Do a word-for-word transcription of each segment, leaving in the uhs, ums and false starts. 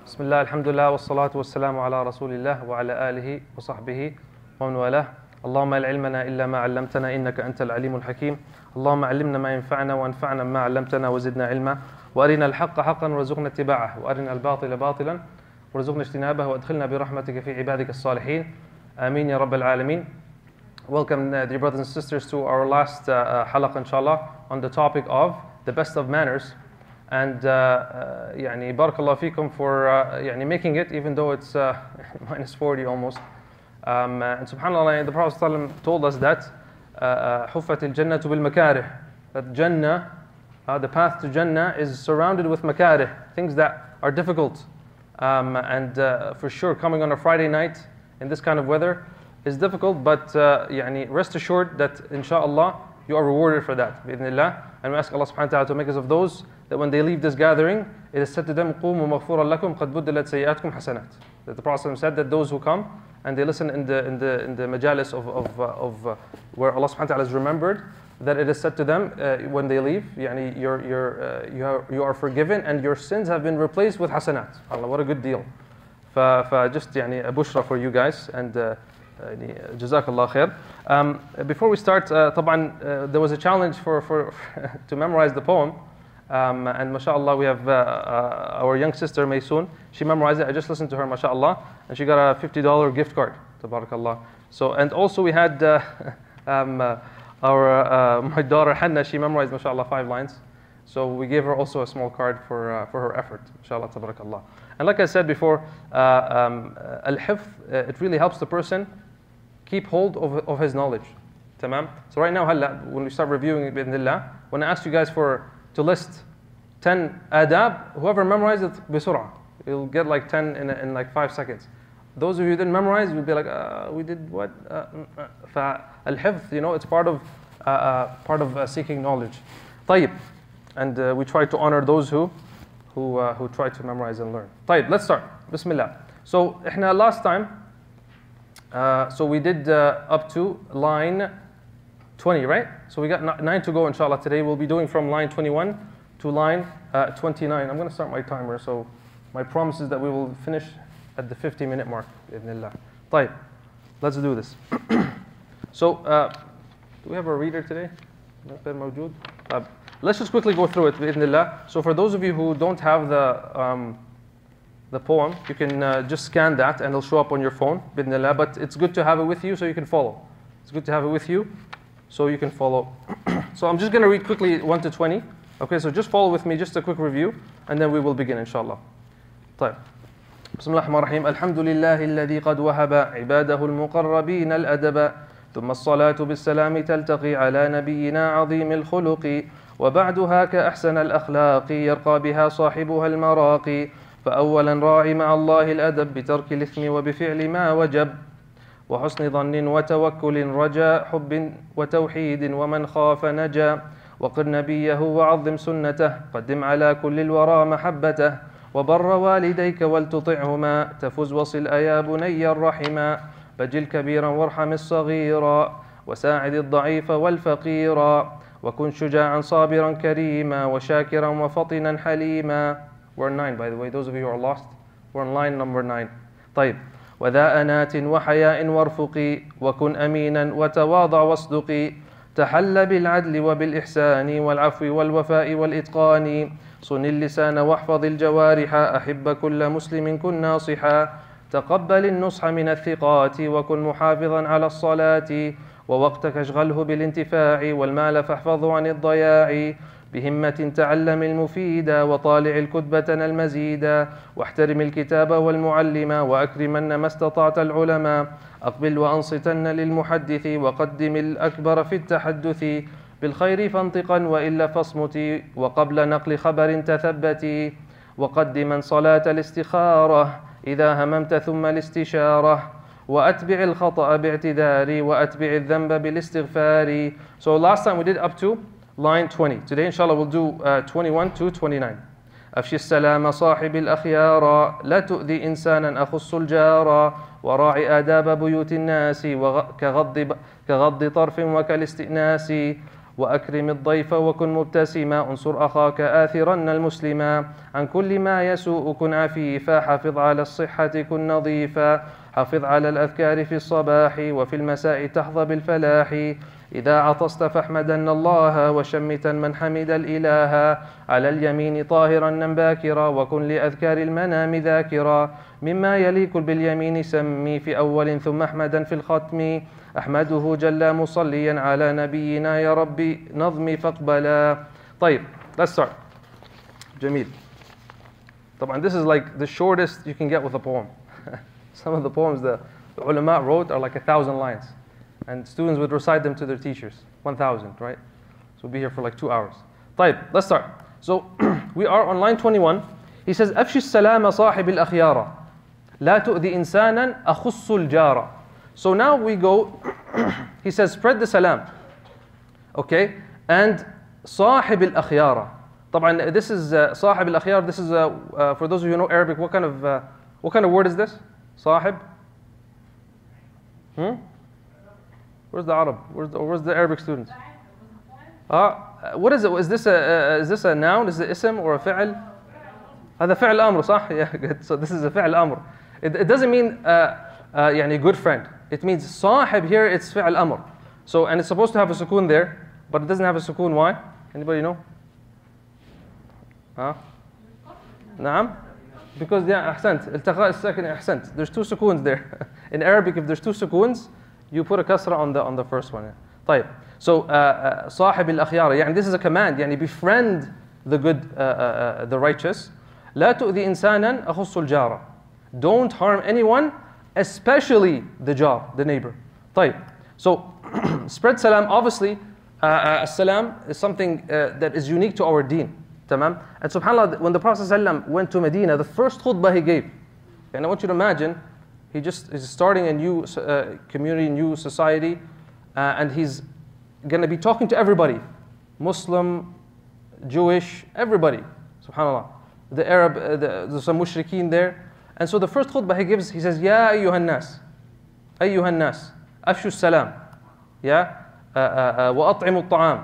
بسم الله الحمد لله والصلاة والسلام على رسول الله وعلى آله وصحبه ومن والاه. اللهم لا علمنا إلا ما علمتنا إنك أنت العليم الحكيم. اللهم علمنا ما ينفعنا وانفعنا ما علمتنا وزدنا علما، وأرنا الحق حقا وارزقنا اتباعه، وأرنا الباطل باطلا وارزقنا اجتنابه، وادخلنا برحمتك في عبادك الصالحين. آمين يا رب العالمين. Welcome, uh, dear brothers and sisters, to our last uh, halaqah, inshallah, on the topic of the best of manners. And uh, uh, يعني بارك الله فيكم for uh, يعني making it, even though it's uh, minus forty almost. Um, uh, and subhanAllah, the Prophet ﷺ told us that حُفَّتِ الْجَنَّةُ بِالْمَكَارِهِ, that Jannah, uh, the path to Jannah, is surrounded with makarih, things that are difficult. Um, and uh, for sure, coming on a Friday night in this kind of weather is difficult, but uh, يعني rest assured that inshaAllah you are rewarded for that, bi'idhnillah. And we ask Allah subhanahu wa ta'ala to make us of those that when they leave this gathering, it is said to them, قُومُوا مَغْفُورًا لَكُمْ قَدْ بُدِّلَتْ سَيِّئَاتُكُمْ حَسَنَاتٍ. That the Prophet said that those who come and they listen in the in the in the majalis of of, uh, of uh, where Allah subhanahu wa ta'ala is remembered, that it is said to them uh, when they leave, يعني you're, you're, uh, you, are, you are forgiven and your sins have been replaced with hasanat. Allah, what a good deal. For, for just يعني a bushra for you guys, and uh, Jazakallah khair. Um, before we start, uh, طبعا, uh, there was a challenge for, for to memorize the poem. Um, and mashallah, we have uh, uh, our young sister Maysoon. She memorized it. I just listened to her, mashallah, and she got a fifty dollar gift card. Tabarakallah. So, and also we had uh, um, uh, our uh, my daughter Hanna. She memorized, mashallah, five lines. So we gave her also a small card for uh, for her effort. Mashallah, tabarakallah. And like I said before, uh, um, uh, al-hifz, uh, it really helps the person keep hold of, of his knowledge. Tamam. So right now, halla, when we start reviewing it, bi'idhnillah, when I asked you guys for to list ten adab, whoever memorized it bisur'a, you'll get like ten in, in like five seconds. Those of you who didn't memorize, you'll be like, uh, we did what? Uh, uh, al-hifz, you know, it's part of uh, uh, part of uh, seeking knowledge. طيب. And uh, we try to honor those who who uh, who try to memorize and learn. طيب, let's start. Bismillah. So, احنا last time, uh, so we did uh, up to line twenty, right? So we got nine to go, inshallah. Today we'll be doing from line twenty-one to line uh, twenty-nine. I'm going to start my timer, so my promise is that we will finish at the fifty minute mark, bi'idhnillah. طيب, let's do this. So, uh, do we have a reader today? موجود? Uh, let's just quickly go through it, bi'idhnillah. So for those of you who don't have the um, the poem, you can uh, just scan that and it'll show up on your phone, bi'idhnillah. But it's good to have it with you so you can follow. It's good to have it with you so you can follow. So I'm just going to read quickly one to twenty. Okay, so just follow with me, just a quick review, and then we will begin, inshallah. طيب. بسم الله الرحمن الرحيم. الحمد لله الذي قد وهب عباده المقربين الأدب، ثم الصلاة بالسلام تلتقي على نبينا عظيم الخلق، وبعدها كأحسن الأخلاق يرقى بها صاحبها المراقي. فأولا راعي مع الله الأدب بترك الإثم وبفعل ما وجب، وحسن ظن وتوكل رجاء حب وتوحيد ومن خاف نجا. وقر نبيه وعظم سنته قدم على كل الورى محبته، وبر والديك ولتطعهما تفز وصل أيا بني الرحما. بجل كبيرا وارحم الصغيرا وساعد الضعيف والفقيرا، وكن شجاعا صابرا كريما وشاكرا وفطنا حليما. We're in nine, by the way, those of you who are lost. We're in line number nine. طيب. وذا أنات وحياء وارفقي، وكن أمينا وتواضع واصدقي. تحل بالعدل وبالإحسان والعفو والوفاء والإتقان. صن اللسان واحفظ الجوارح، أحب كل مسلم كن ناصحا. تقبل النصح من الثقات، وكن محافظا على الصلاة. ووقتك اشغله بالانتفاع، والمال فاحفظه عن الضياع. بهمة تعلم المفيد، وطالع الكتبة المزيدا. واحترم الكتاب والمعلم، وأكرمن ما استطعت العلماء. أقبل وأنصتن للمحدث، وقدم الأكبر في التحدث. بالخير فانطقا وإلا فاصمتي، وقبل نقل خبر تثبتي. وقدما صلاة الاستخارة إذا هممت ثم الاستشارة. وأتبع الخطأ باعتذاري، وأتبع الذنب بالاستغفار. So last time we did up to line twenty. Today inshallah we'll do uh, twenty-one to twenty-nine. أفشي السلام صاحب الأخيار، لا تؤذي إنسانا أخص الجار. وراعي آداب بيوت الناس، كغض كغض طرف وكالاستئناس. وأكرم الضيف وكن مبتسما انصر أخاك آثرا المسلما عن كل ما يسوء كن عفيفا حافظ على الصحة كن نظيفا حافظ على الأذكار في الصباح وفي المساء تحظى بالفلاح إذا عطست فاحمدن الله وشمتا من حمد الإله على اليمين طاهرا نم باكرا وكن لأذكار المنام ذاكرا مما يليق باليمين سمي في أول ثم أحمدا في الختم أحمده جل مصليا على نبينا يا ربي نظمي فاقبلا. طيب, let's start. جميل. طبعا this is like the shortest you can get with a poem. Some of the poems the ulama wrote are like a thousand lines. And students would recite them to their teachers. one thousand, right? So we'll be here for like two hours. طيب, let's start. So we are on line twenty-one. He says, أفشي السلام صاحب الأخيار لا تؤذي إنسانا أخص الجار. So now we go, he says, spread the salam. Okay? And صاحب الأخيار. طبعا this is uh, صاحب الأخيار. This is, uh, uh, for those of you who know Arabic, what kind of, uh, what kind of word is this? صاحب? Hmm? Where's the Arab? Where's the, where's the Arabic students? Uh, what is it? Is this a, uh, is this a noun? Is it ism or a fi'l? هذا فعل أمر صح? Yeah, good. So this is a فعل أمر. It, it doesn't mean uh, uh, يعني good friend. It means صاحب here, it's فعل أمر. So, and it's supposed to have a sukoon there, but it doesn't have a sukoon. Why? Anybody know? Huh? نعم? Because yeah, أحسنت. التقاء الساكن أحسنت. There's two sukoons there. In Arabic, if there's two sukoons, you put a kasra on the on the first one. طيب. So uh, uh, صاحب الأخيار. يعني this is a command. يعني befriend the good, uh, uh, uh, the righteous. لا تؤذي إنسانا أخص الجار. Don't harm anyone, especially the jar, the neighbor. طيب. So spread salam. Obviously, uh, uh, salam is something uh, that is unique to our deen. تمام. And subhanAllah, when the Prophet ﷺ went to Medina, the first khutbah he gave, and I want you to imagine, he just is starting a new uh, community, new society, uh, and he's going to be talking to everybody, Muslim, Jewish, everybody, subhanAllah. The Arab, uh, the, there's some mushrikeen there. And so the first khutbah he gives, he says, Ya ayyuhan nas, ayyuhan nas, afshu salam, ya, wa at'imu at-ta'am,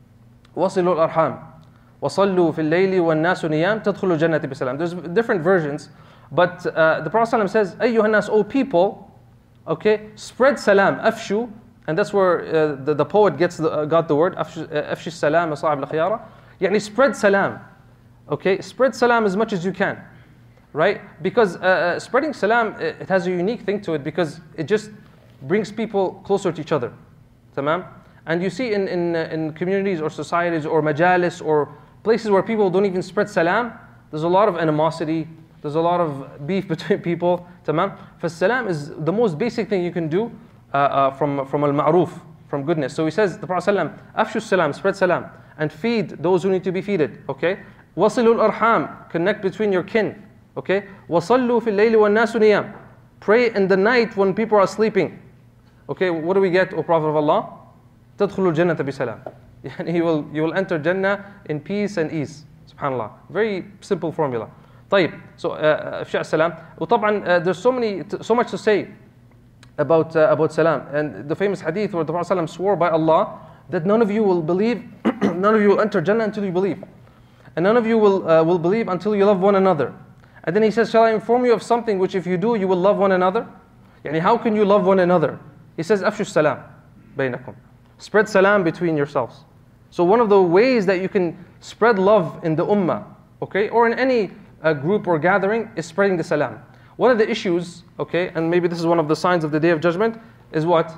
wasilu al-arham, وصلوا في الليل والناس نيام تدخلوا الجنة بسلام. There's different versions, but uh, the Prophet ﷺ says, أيها الناس, O people, okay, spread salam, afshu, and that's where uh, the, the poet gets the, uh, got the word, afshu السلام صاحب الخيارة. يعني spread salam, okay, spread salam as much as you can, right? Because uh, uh, spreading salam, it, it has a unique thing to it because it just brings people closer to each other, tamam? And you see in, in, uh, in communities or societies or majalis or places where people don't even spread salam, there's a lot of animosity, there's a lot of beef between people, tamam? For salam is the most basic thing you can do uh, uh, from, from al-ma'ruf, from goodness. So he says, the Prophet ﷺ, afshu salam, spread salam, and feed those who need to be feeded, okay? Wasilul arham, connect between your kin, okay? Wasallu fil layli wan nasu niyam, pray in the night when people are sleeping. Okay, what do we get, O Prophet of Allah? تدخلوا الجنة بسلام. يعني you will, you will enter Jannah in peace and ease. Subhanallah. Very simple formula. طيب. So, أفشاء السلام. وطبعا uh, there's so many, so much to say about, uh, about salam. And the famous hadith where the Prophet ﷺ swore by Allah that none of you will believe, none of you will enter Jannah until you believe. And none of you will, uh, will believe until you love one another. And then he says, shall I inform you of something which if you do, you will love one another? يعني how can you love one another? He says, أفشوا السلام بينكم. Spread salam between yourselves. So one of the ways that you can spread love in the ummah, okay, or in any uh, group or gathering is spreading the salam. One of the issues, okay, and maybe this is one of the signs of the Day of Judgment, is what?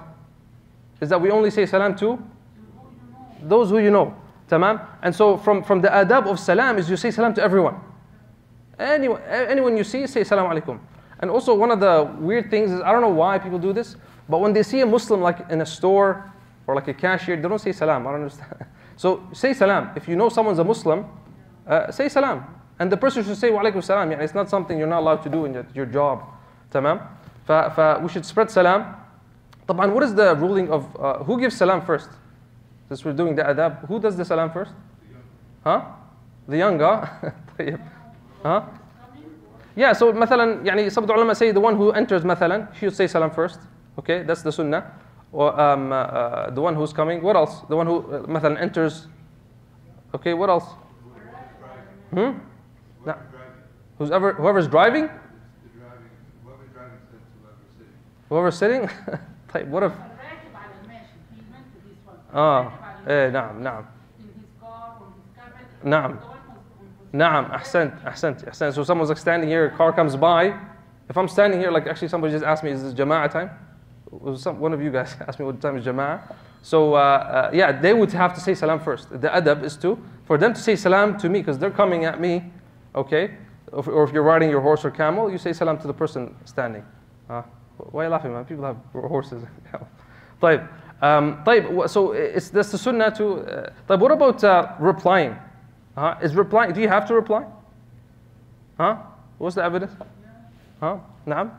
Is that we only say salam to those who you know. Tamam? And so from, from the adab of salam is you say salam to everyone. Anyone, anyone you see, say salam alaikum. And also one of the weird things is, I don't know why people do this, but when they see a Muslim like in a store, or like a cashier, they don't say salam. I don't understand. So say salam. If you know someone's a Muslim, uh, say salam. And the person should say wa alaikum salam. It's not something you're not allowed to do in your, your job. Tamam? Fa, fa, we should spread salam. طبعا, what is the ruling of, uh, who gives salam first? Since we're doing the adab, who does the salam first? Huh? The young, huh? huh? Yeah, so مثلا, يعني some of the ulama say the one who enters مثلا, he should say salam first. Okay, that's the sunnah. Or um, uh, uh, the one who's coming. What else? The one who uh, مثلا enters. Okay, what else? Hmm? No. Who's ever, whoever's driving? Whoever's sitting? طيب, what if? آه إيه نعم نعم نعم نعم أحسنت أحسنت أحسنت. So someone's like standing here, a car comes by. If I'm standing here, like actually somebody just asked me, is this Jama'ah time? Some, one of you guys asked me what time is Jama'ah. So uh, uh, yeah, they would have to say salam first. The adab is to, for them to say salam to me because they're coming at me, okay? Or if you're riding your horse or camel, you say salam to the person standing. Uh, why are you laughing, man? People have horses. طيب, um, طيب, so it's, that's the sunnah to, uh, طيب, what about uh, replying? Uh, is replying, do you have to reply? Huh? What's the evidence? Huh? نعم.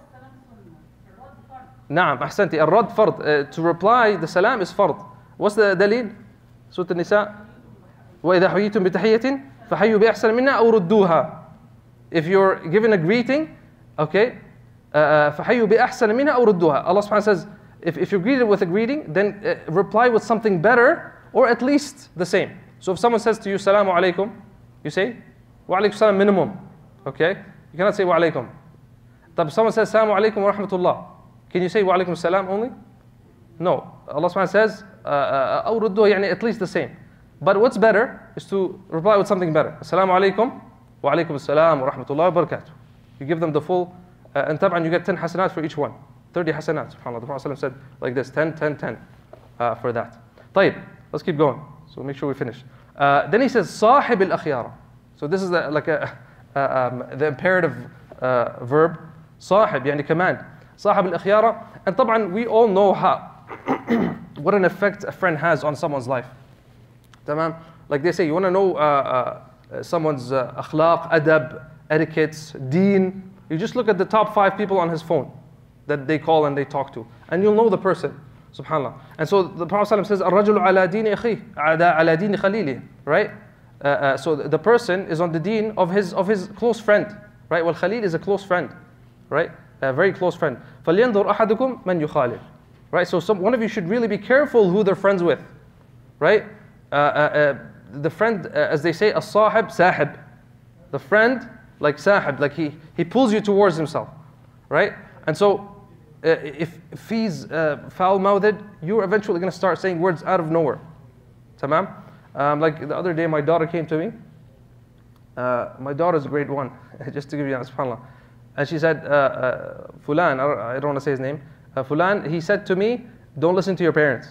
نعم أحسنتي. الرد فرض. Uh, to reply the salam is فرض. What's the دليل? سورة النساء. وإذا حييتم بتحية فحيوا بأحسن منها أو ردوها. If you're given a greeting, okay, uh, فحيوا بأحسن منها أو ردوها. Allah subhanahu wa ta'ala says, if, if you're greeted with a greeting, then uh, reply with something better or at least the same. So if someone says to you, Salamu alaikum, you say, Wa alaikum salam minimum. Okay? You cannot say Wa alaikum. But if someone says, Salamu alaikum wa rahmatullah, can you say Wa alaikum salam only? No. Allah subhanahu wa ta'ala says, أو ردوها, يعني at least the same. But what's better is to reply with something better. Assalamu alaikum, wa alaikum assalam wa rahmatullahi wa barakatuh. You give them the full, uh, and tab'an you get ten hasanat for each one. thirty hasanat, subhanAllah. The Prophet said like this, ten, ten, ten uh, for that. طيب, let's keep going. So make sure we finish. Uh, then he says, صاحب الأخيار. So this is the, like a, uh, um, the imperative uh, verb. صاحب, يعني command. صاحب الأخيار. And طبعا we all know how, what an effect a friend has on someone's life. تمام? Like they say, you want to know uh, uh, someone's uh, akhlaq, adab, etiquettes, deen. You just look at the top five people on his phone that they call and they talk to. And you'll know the person. Subhanallah. And so the Prophet says, الرجل على دين أخيه على دين خليله. Right? Uh, uh, so the person is on the deen of his, of his close friend. Right? Well, Khalil is a close friend. Right? A very close friend. فَلْيَنْظُرْ أَحَدُكُمْ مَنْ يُخَالِلْ. Right? So some, one of you should really be careful who they're friends with. Right? Uh, uh, uh, the friend, uh, as they say, as-sahib, sahib. The friend, like sahib, like he, he pulls you towards himself. Right? And so, uh, if, if he's uh, foul-mouthed, you're eventually going to start saying words out of nowhere. Tamam? Um, like the other day, my daughter came to me. Uh, my daughter's grade one, just to give you an subhanAllah. And she said, uh, uh, Fulan, I don't want to say his name. Uh, Fulan, he said to me, don't listen to your parents.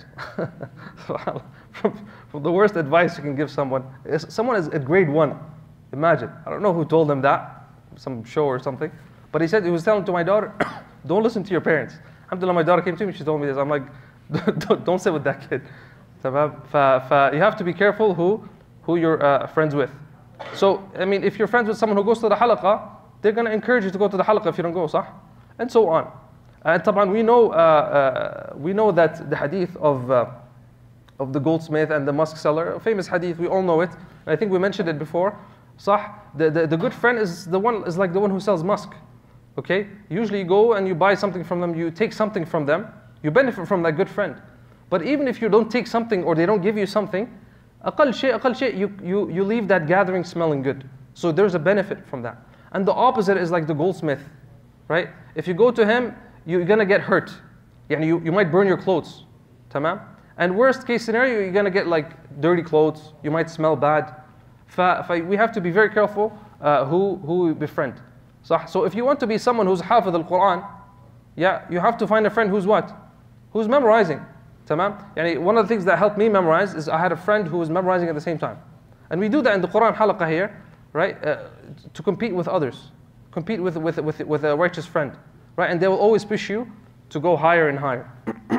from, from the worst advice you can give someone. Someone is at grade one. Imagine. I don't know who told him that, some show or something. But he said, he was telling to my daughter, don't listen to your parents. Alhamdulillah, my daughter came to me, she told me this. I'm like, don't, don't sit with that kid. You have to be careful who, who you're uh, friends with. So, I mean, if you're friends with someone who goes to the halaqah, they're going to encourage you to go to the halaqah if you don't go, صح? And so on. And طبعا we know, uh, uh, we know that the hadith of, uh, of the goldsmith and the musk seller, a famous hadith, we all know it. And I think we mentioned it before. صح? The, the, the good friend is the one is like the one who sells musk. Okay? Usually you go and you buy something from them, you take something from them, you benefit from that good friend. But even if you don't take something or they don't give you something, أقل شيء, أقل شيء, you, you, you leave that gathering smelling good. So there's a benefit from that. And the opposite is like the goldsmith, right? If you go to him, you're going to get hurt. You, you might burn your clothes. Tamam? And worst case scenario, you're going to get like dirty clothes. You might smell bad. We have to be very careful uh, who, who we befriend. So if you want to be someone who's hafiz al-Quran, yeah, you have to find a friend who's what? Who's memorizing. Tamam? Yani one of the things that helped me memorize is I had a friend who was memorizing at the same time. And we do that in the Quran halaqah here, right? Uh, to compete with others. Compete with, with, with, with a righteous friend. Right? And they will always push you to go higher and higher.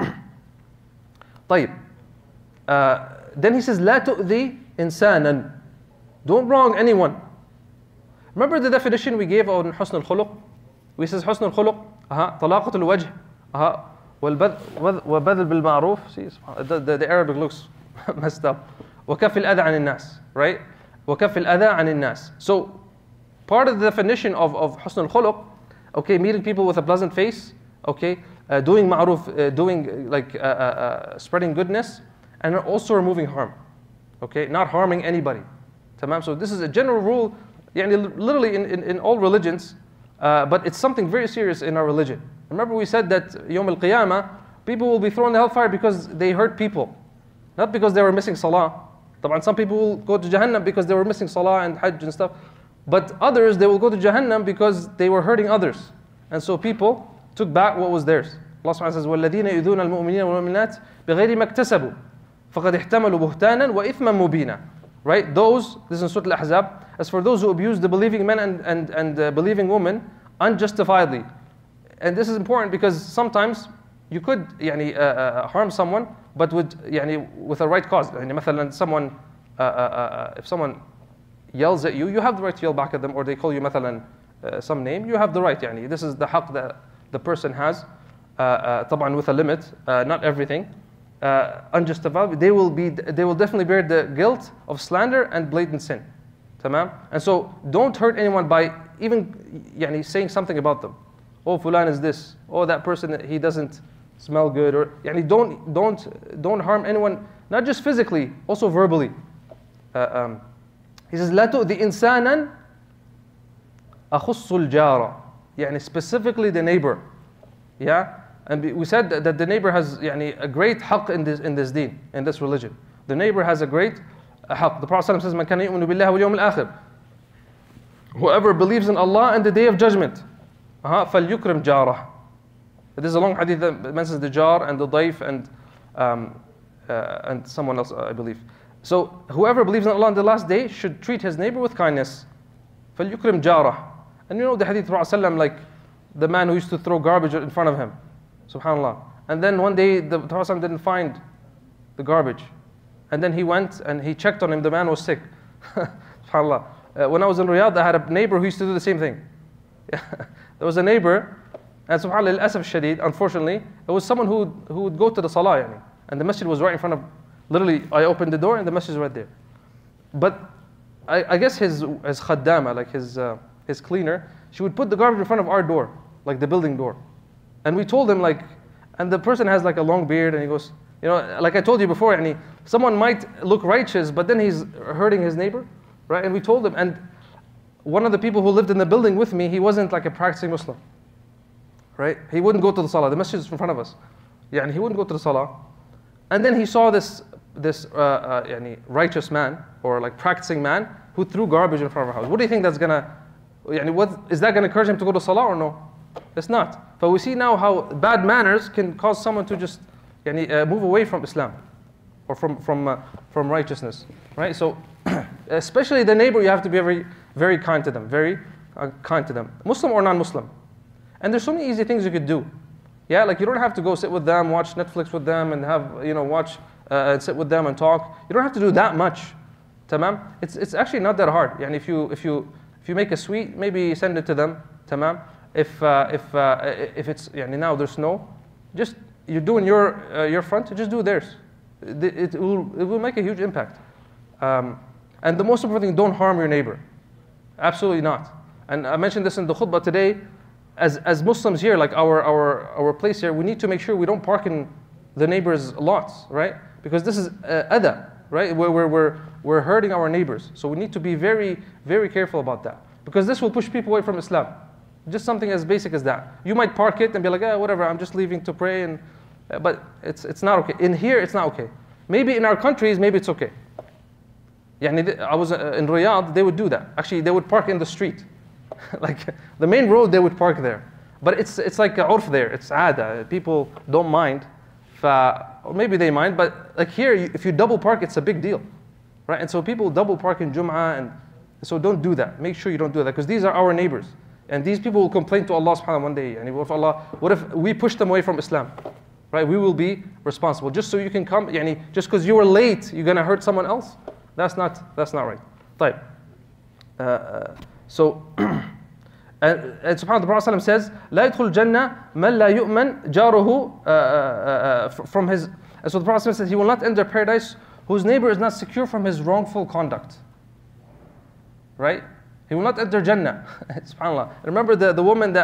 طيب. Uh, then he says, لا تؤذي إنسانا. Don't wrong anyone. Remember the definition we gave on حسن الخلق? We says حسن الخلق, uh-huh, طلاقة الوجه, uh-huh, وبذل بالمعروف. See, the, the, the Arabic looks messed up. وكف الأذى عن الناس. Right? وكف الأذى عن الناس. So, part of the definition of, of حسن الخلق, okay, meeting people with a pleasant face, okay, uh, doing ma'ruf, uh, doing like uh, uh, uh, spreading goodness, and also removing harm. Okay, not harming anybody. Tamam. So this is a general rule, yani literally in, in, in all religions, uh, but it's something very serious in our religion. Remember we said that Yawm al-Qiyamah, people will be thrown in the hellfire because they hurt people, not because they were missing salah. Taban, some people will go to Jahannam because they were missing salah and hajj and stuff, but others, they will go to Jahannam because they were hurting others. And so people took back what was theirs. Allah subhanahu wa ta'ala says, وَالَّذِينَ يُؤْذُونَ الْمُؤْمِنِينَ وَالْمُؤْمِنَاتِ بِغَيْرِ مَا اكْتَسَبُوا فَقَدْ احْتَمَلُوا بُهْتَانًا وَإِثْمًا مُبِينًا. Right? Those, this is in Surah Al-Ahzab, as for those who abuse the believing men and, and, and uh, believing women unjustifiedly. And this is important because sometimes you could yani, uh, uh, harm someone, but with, yani, with a right cause. Yani, مثلا, someone, uh, uh, uh, if someone yells at you, you have the right to yell back at them, or they call you مثلا, uh, some name, you have the right. Yani. This is the haqq that the person has, uh, uh, طبعا with a limit, uh, not everything. Uh, unjustified, they will be, they will definitely bear the guilt of slander and blatant sin. Tamam? And so don't hurt anyone by even yani, saying something about them. Oh, fulan is this. Oh, that person, he doesn't smell good. Or yani, don't don't don't harm anyone, not just physically, also verbally. Uh, um, he says, لا تؤذي إنسانا أخص الجار. Yani specifically the neighbor. Yeah. And we said that the neighbor has yani, a great haqq in this, in this deen, in this religion. The neighbor has a great haqq. The Prophet says, مَنْ كَانَ يُؤْمِنُ بِاللَّهِ وَالْيَوْمِ الْآخِرِ. Whoever believes in Allah and the day of judgment, uh-huh, فَلْيُكْرِمْ جَارَهُ. This is a long hadith that mentions the jar and the daif and, um, uh, and someone else, I believe. So whoever believes in Allah on the last day should treat his neighbor with kindness. فَلْيُكْرِمْ جَارَهُ. And you know the hadith of the Prophet, like the man who used to throw garbage in front of him. Subhanallah. And then one day the Prophet didn't find the garbage. And then he went and he checked on him. The man was sick. Subhanallah. Uh, when I was in Riyadh, I had a neighbor who used to do the same thing. There was a neighbor, and subhanAllah, al-asaf shadid, unfortunately, it was someone who, who would go to the salah. Yani, and the masjid was right in front of, literally, I opened the door and the masjid is right there. But I, I guess his, his khaddama, like his, uh, his cleaner, she would put the garbage in front of our door, like the building door. And we told him like, and the person has like a long beard and he goes, you know, like I told you before, yani, someone might look righteous, but then he's hurting his neighbor, right? And we told him, and one of the people who lived in the building with me, he wasn't like a practicing Muslim, right? He wouldn't go to the salah. The masjid is in front of us. Yeah, and he wouldn't go to the salah. And then he saw this, this uh, uh, yani, righteous man, or like practicing man, who threw garbage in front of our house. What do you think that's gonna, yani, what, is that gonna encourage him to go to salah or no? It's not. But we see now how bad manners can cause someone to just yani, uh, move away from Islam or from from uh, from righteousness, right? So, especially the neighbor, you have to be very very kind to them, very uh, kind to them, Muslim or non-Muslim. And there's so many easy things you could do. Yeah, like you don't have to go sit with them, watch Netflix with them, and have you know watch uh, and sit with them and talk. You don't have to do that much. Tamam. It's it's actually not that hard. Yani if you if you if you make a sweet, maybe send it to them. Tamam. If uh, if uh, if it's yani now there's snow, just you're doing your uh, your front, just do theirs. It, it will it will make a huge impact. Um, and the most important thing, don't harm your neighbor. Absolutely not. And I mentioned this in the khutbah today. As as Muslims here, like our our our place here, we need to make sure we don't park in the neighbors' lots, right? Because this is uh, adha, right? Where we're we're we're hurting our neighbors. So we need to be very very careful about that, because this will push people away from Islam. Just something as basic as that. You might park it and be like, eh, whatever, I'm just leaving to pray, and uh, but it's it's not okay. In here, it's not okay. Maybe in our countries, maybe it's okay. Yani, I was uh, in Riyadh, they would do that. Actually, they would park in the street. Like the main road, they would park there. But it's it's like a urf there. It's ada. People don't mind. Or maybe they mind, but like here, if you double park, it's a big deal. Right? And so people double park in Jum'ah, and so don't do that. Make sure you don't do that, because these are our neighbors. And these people will complain to Allah subhanahu wa ta'ala one day. And what if Allah, what if we push them away from Islam? Right? We will be responsible. Just so you can come, yani, just because you were late, you're gonna hurt someone else? That's not that's not right. طيب. Uh, so and, and subhanAllah, the Prophet says, لا يدخل الجنة من لا يؤمن جاره uh, uh, uh, from his. And so the Prophet says he will not enter paradise whose neighbor is not secure from his wrongful conduct. Right? He will not enter Jannah. SubhanAllah. Remember the, the woman that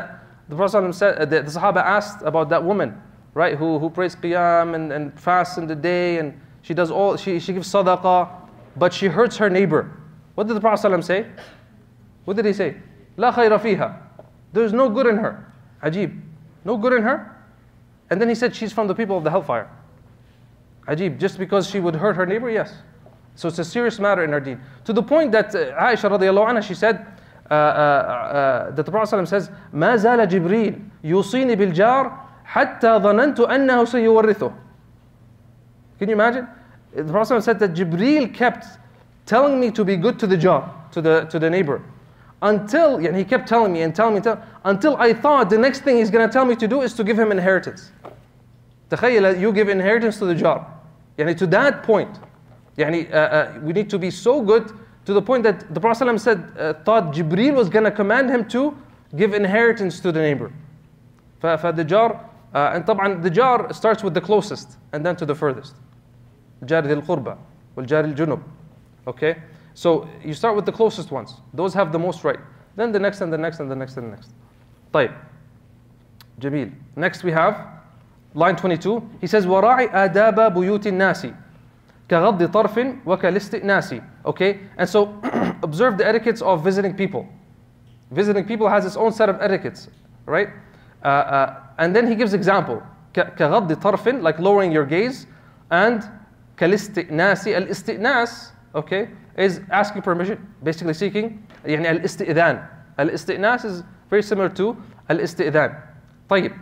The Prophet said, uh, the, the Sahaba asked about that woman, right, who, who prays qiyam and, and fasts in the day, and she does all, she, she gives sadaqah, but she hurts her neighbor. What did the Prophet say? What did he say? La khayra fiha. There's no good in her. Ajib. No good in her. And then he said she's from the people of the hellfire. Ajib. Just because she would hurt her neighbor? Yes. So it's a serious matter in our deen. To the point that uh, Aisha radiallahu anha, she said, uh, uh, uh, that the Prophet says, ما زال جبريل يوصيني بالجار حتى ظننت أنه سيورثه. Can you imagine? The Prophet said that Jibreel kept telling me to be good to the jar, to the to the neighbor, until yani he kept telling me and telling me tell, until I thought the next thing he's going to tell me to do is to give him inheritance. تخيل, you give inheritance to the jar. Yani to that point, yani, uh, uh, we need to be so good to the point that the Prophet said, uh, thought Jibreel was going to command him to give inheritance to the neighbor. For the jar, uh, and طبعا the jar starts with the closest and then to the furthest. جار ذي القربى والجار الجنب. Okay? So you start with the closest ones. Those have the most right. Then the next and the next and the next and the next. طيب. جميل. Next we have line twenty-two. He says وراعي آداب بيوت الناس كغض طرف وكالاستئناس. Okay? And so observe the etiquettes of visiting people. Visiting people has its own set of etiquettes, right? Uh, uh, and then he gives example. كغض طرف, like lowering your gaze, and كالاستئناس. الاستئناس, okay, is asking permission, basically seeking. يعني الاستئذان. الاستئناس is very similar to الاستئذان. طيب.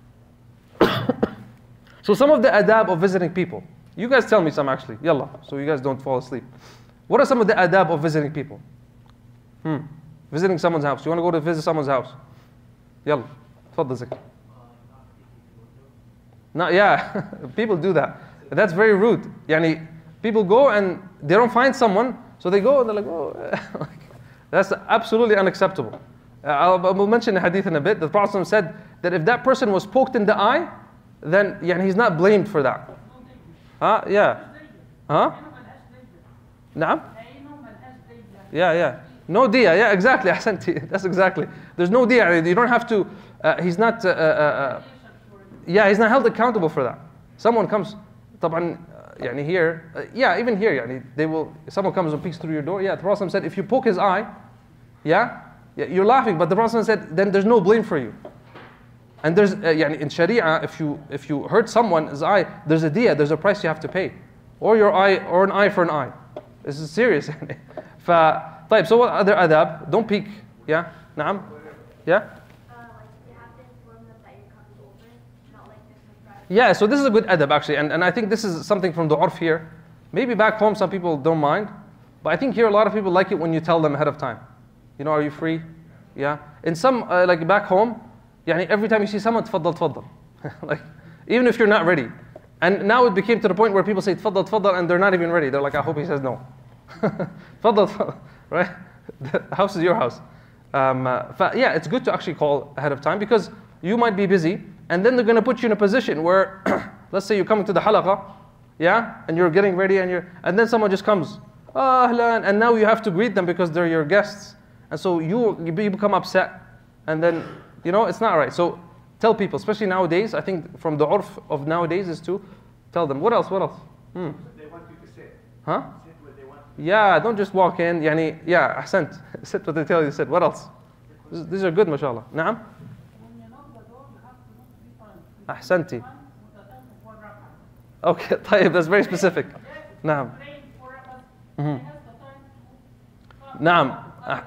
So some of the adab of visiting people. You guys tell me some actually. Yalla, so you guys don't fall asleep. What are some of the adab of visiting people? Hmm. Visiting someone's house. You want to go to visit someone's house? Yalla. تفضل زكي. No, yeah, people do that. That's very rude. Yani, people go and they don't find someone, so they go and they're like, oh, that's absolutely unacceptable. Uh, I'll, I'll mention the hadith in a bit. The Prophet said that if that person was poked in the eye, then yani, he's not blamed for that. Huh? Yeah. Huh? Naam? Yeah, yeah. No diya, yeah, exactly. That's exactly. There's no diya. You don't have to, uh, he's not, uh, uh, uh, yeah, he's not held accountable for that. Someone comes, طبعا, يعني here, uh, yeah, even here, يعني, they will, someone comes and peeks through your door. Yeah, the Prophet said, if you poke his eye, yeah, yeah you're laughing, but the Prophet said, then there's no blame for you. And there's, uh, يعني, in Sharia, if you if you hurt someone's eye, there's a diya, there's a price you have to pay, or your eye, or an eye for an eye. This is serious. ف, طيب, so what other adab? Don't peek. Yeah, نعم. Yeah. Yeah, so this is a good adab actually, and, and I think this is something from the urf here. Maybe back home some people don't mind, but I think here a lot of people like it when you tell them ahead of time. You know, are you free? Yeah. In some, uh, like back home, يعني every time you see someone, تفضل تفضل. Like, even if you're not ready. And now it became to the point where people say تفضل تفضل and they're not even ready. They're like, I hope he says no. تفضل تفضل. Right? The house is your house. Um, uh, yeah, it's good to actually call ahead of time because you might be busy and then they're going to put you in a position where, let's say you're coming to the halaqa, yeah, and you're getting ready and you're, and then someone just comes, oh, ahlan, and now you have to greet them because they're your guests. And so you, you become upset and then, you know, it's not right. So tell people, especially nowadays, I think from the urf of nowadays is to tell them. What else, what else? Hmm. They want you to sit. Huh? Sit where they want. Yeah, don't just walk in. Yani, yeah, ahsant. Sit what they tell you to sit. What else? These are good, mashallah. Naam? Ahsanti. Okay, طيب, that's very specific. Naam. Mm-hmm. Naam.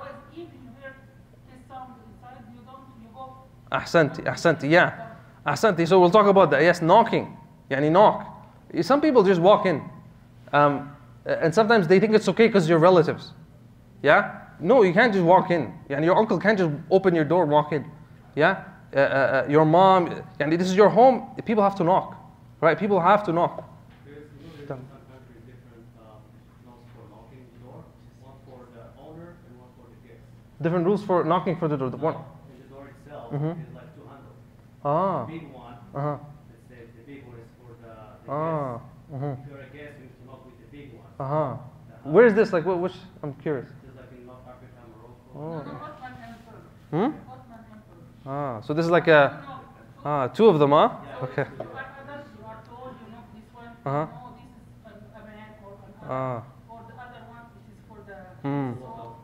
Ahsanti, ahsanti, yeah. Ahsanti, so we'll talk about that. Yes, knocking. Yani knock. Some people just walk in. Um, and sometimes they think it's okay because you're relatives. Yeah? No, you can't just walk in. Yani your uncle can't just open your door and walk in. Yeah? Uh, uh, your mom, yani this is your home, people have to knock. Right? People have to knock. There's in some countries different um, laws for knocking the door. One for the owner and one for the guest. Different rules for knocking for the door. The one. In the door itself Mhm. is like two handles. Ah. The big one, Uh-huh. let's say the big one is for the, the Ah. guest. Mhm. If you're a guest, you need to knock with the big one. Uh-huh. Where is this? Like, what, which? I'm curious. Just like in North Africa, Morocco. Oh. Ottoman Emperor. Hmm? Ottoman Emperor. Ah, so this is like a, ah, two of them, huh? Okay. Uh-huh. Ah. Hmm.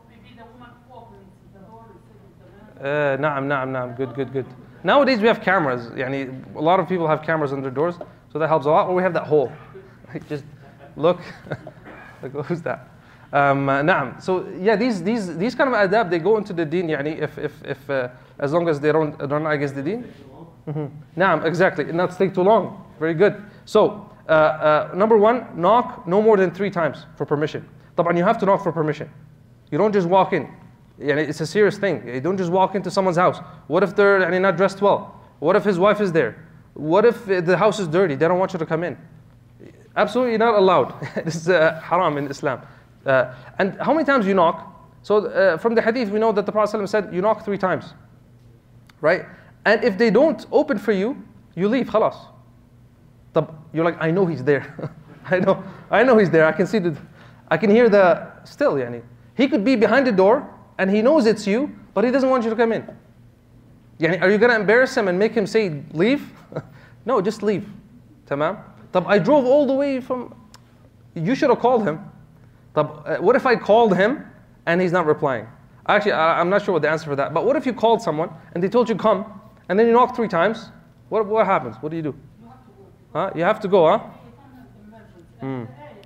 Uh, naam, naam, naam. Good, good, good. Nowadays we have cameras. Yani, a lot of people have cameras on their doors, so that helps a lot. Or we have that hole. Just look. Like, who's that? Um, uh, naam. So yeah, these these these kind of adab, they go into the deen. Yani, if if if uh, as long as they don't don't against the deen. Mm-hmm. Naam, exactly. And not take too long. Very good. So uh, uh, number one, knock no more than three times for permission. طبعا you have to knock for permission. You don't just walk in. Yani, it's a serious thing. You don't just walk into someone's house. What if they're yani, not dressed well? What if his wife is there? What if the house is dirty? They don't want you to come in. Absolutely not allowed. This is uh, haram in Islam. Uh, and how many times you knock? So uh, from the hadith we know that the Prophet ﷺ said you knock three times. Right? And if they don't open for you, you leave. Khalas. You're like, I know he's there. I know I know he's there. I can see the, I can hear the, still yani. He could be behind the door and he knows it's you, but he doesn't want you to come in. Yani, are you going to embarrass him and make him say, leave? No, just leave. Tamam? Tab, I drove all the way from, you should have called him. Tab, uh, what if I called him and he's not replying? Actually, I, I'm not sure what the answer for that. But what if you called someone and they told you come, and then you knock three times? What, what happens? What do you do? Huh? You have to go, huh? Mm.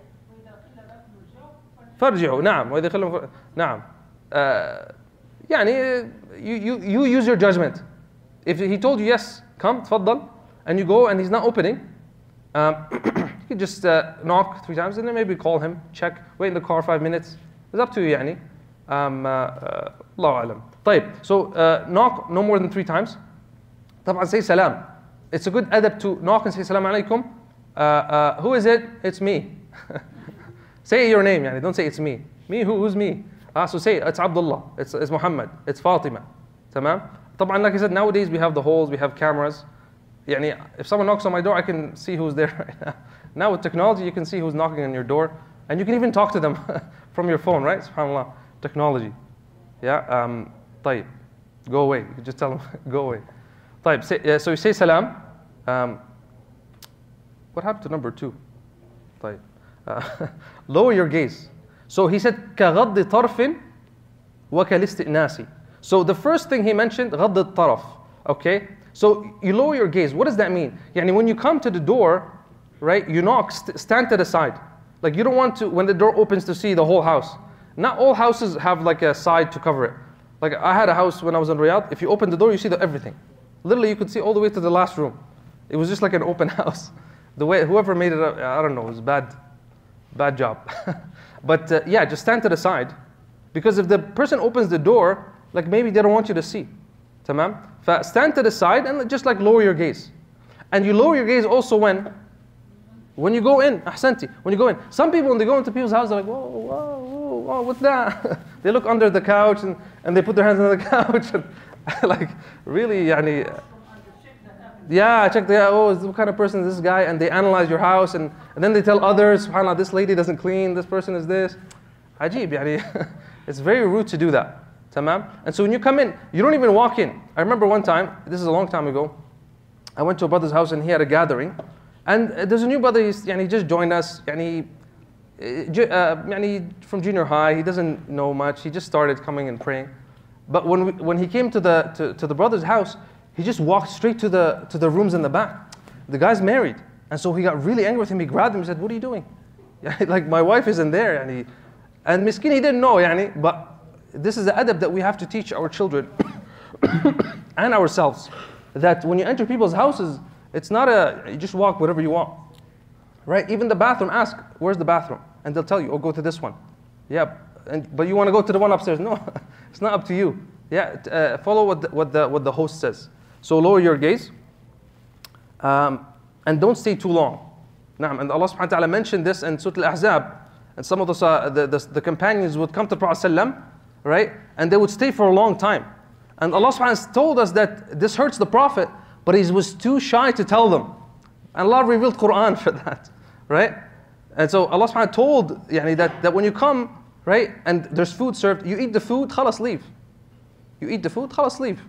فارجعوا نعم وإذا خلهم نعم uh, يعني you, you, you use your judgment. If he told you yes, come تفضل, and you go and he's not opening, um, you can just uh, knock three times and then maybe call him, check, wait in the car five minutes. It's up to you يعني. Um, uh, uh, الله أعلم. طيب, so uh, knock no more than three times. طبعا say salam. It's a good adab to knock and say salam alaikum. Uh, uh, who is it? It's me. Say your name, yani. Don't say it's me. Me, who, who's me? Ah, so say it's Abdullah, it's, it's Muhammad, it's Fatima. Tamam? طبعا, like I said, nowadays we have the holes, we have cameras. Yani, if someone knocks on my door, I can see who's there right now. Now with technology, you can see who's knocking on your door. And you can even talk to them from your phone, right? SubhanAllah. Technology. Yeah? Um, طيب. Go away. You can just tell them, go away. طيب. Say, uh, so you say salam. Um, what happened to number two? طيب. Uh, lower your gaze. So he said كغض طرف وكالاستئناس. So the first thing he mentioned غض الطرف. Okay? So you lower your gaze. What does that mean? يعني when you come to the door, right, you knock, st stand to the side. Like you don't want to, when the door opens, to see the whole house. Not all houses have like a side to cover it. Like I had a house when I was in Riyadh. If you open the door, you see the everything. Literally, you could see all the way to the last room. It was just like an open house. The way whoever made it up, I don't know, it was bad. Bad job. But uh, yeah, just stand to the side. Because if the person opens the door, like maybe they don't want you to see. Tamam? Stand to the side and just like lower your gaze. And you lower your gaze also when? When you go in. Ahsanti. When you go in. Some people, when they go into people's houses, they're like, whoa, whoa, whoa, whoa, what's that? They look under the couch and, and they put their hands on the couch. And like, really, yani, yeah, check the, oh, what kind of person is this guy? And they analyze your house, and, and then they tell others, subhanAllah, this lady doesn't clean, this person is this. Ajib, yani. It's very rude to do that. Tamam? And so when you come in, you don't even walk in. I remember one time, this is a long time ago, I went to a brother's house and he had a gathering. And there's a new brother, he's, yani, he just joined us, yani, uh, yani, from junior high, he doesn't know much, he just started coming and praying. But when, we, when he came to the, to, to the brother's house, he just walked straight to the, to the rooms in the back. The guy's married. And so he got really angry with him. He grabbed him and said, what are you doing? Like, my wife isn't there. And, he, and miskin, he didn't know. Yani, but this is the adab that we have to teach our children and ourselves. That when you enter people's houses, it's not a, you just walk whatever you want. Right? Even the bathroom, ask, where's the bathroom? And they'll tell you, oh, go to this one. Yeah, and, but you want to go to the one upstairs. No, it's not up to you. Yeah, uh, follow what the, what, the, what the host says. So lower your gaze, um, and don't stay too long. Naam, and Allah subhanahu wa ta'ala mentioned this in Surah Al-Ahzab, and some of the, uh, the, the, the companions would come to Prophet sallam, right, and they would stay for a long time. And Allah subhanahu wa ta'ala told us that this hurts the Prophet, but he was too shy to tell them. And Allah revealed Quran for that, right? And so Allah subhanahu wa ta'ala told yani, that, that when you come, right, and there's food served, you eat the food, khalas, leave. You eat the food, khalas, leave.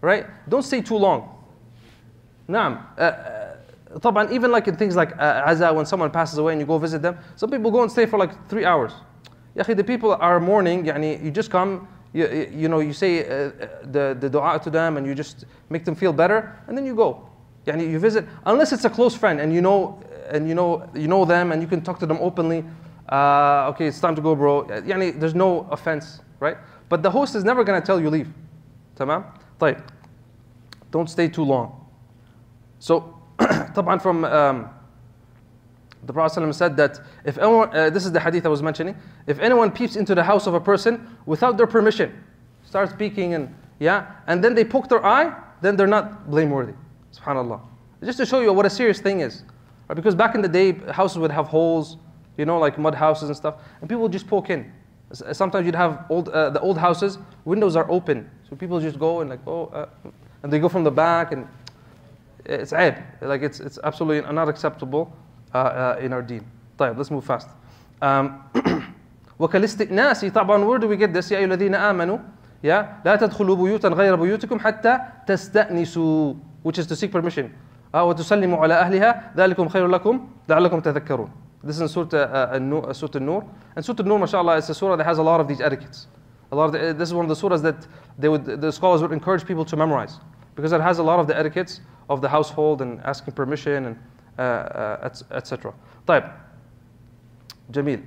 right? Don't stay too long. Naam. Uh, طبعا, even like in things like uh, Aza, when someone passes away and you go visit them, some people go and stay for like three hours. Ya akhi, the people are mourning, yani, you just come, you, you know, you say uh, the, the dua to them and you just make them feel better, and then you go. Yani, you visit, unless it's a close friend and you know, and you know, you know them and you can talk to them openly. Uh, okay, it's time to go, bro. Yani, there's no offense, right? But the host is never going to tell you leave. Tamam? طيب. Don't stay too long. So, طبعا from um, the Prophet ﷺ said that if anyone, uh, this is the hadith I was mentioning, if anyone peeps into the house of a person without their permission, starts speaking and yeah, and then they poke their eye, then they're not blameworthy. Subhanallah. Just to show you what a serious thing is. Right? Because back in the day, houses would have holes, you know, like mud houses and stuff, and people would just poke in. Sometimes you'd have old, uh, the old houses, windows are open, so people just go and like, oh, uh, and they go from the back, and it's aib. Like it's it's absolutely not acceptable uh, uh, in our deen. طيب, let's move fast. Um, وكالاستئناس, طبعا, where do we get this? يا أيها الذين آمنوا, yeah, لا تدخلوا بيوتا غير بيوتكم حتى تستأنسوا, which is to seek permission. uh, وتسلموا على أهلها ذلكم خير لكم لعلكم تذكرون. This is in Surah uh, uh, Surah An-Nur. And Surah An-Nur, mashallah, is a surah that has a lot of these etiquettes. A lot of the, this is one of the surahs that they would, the scholars would encourage people to memorize, because it has a lot of the etiquettes of the household and asking permission and uh, uh, et cetera. طيب. Jameel.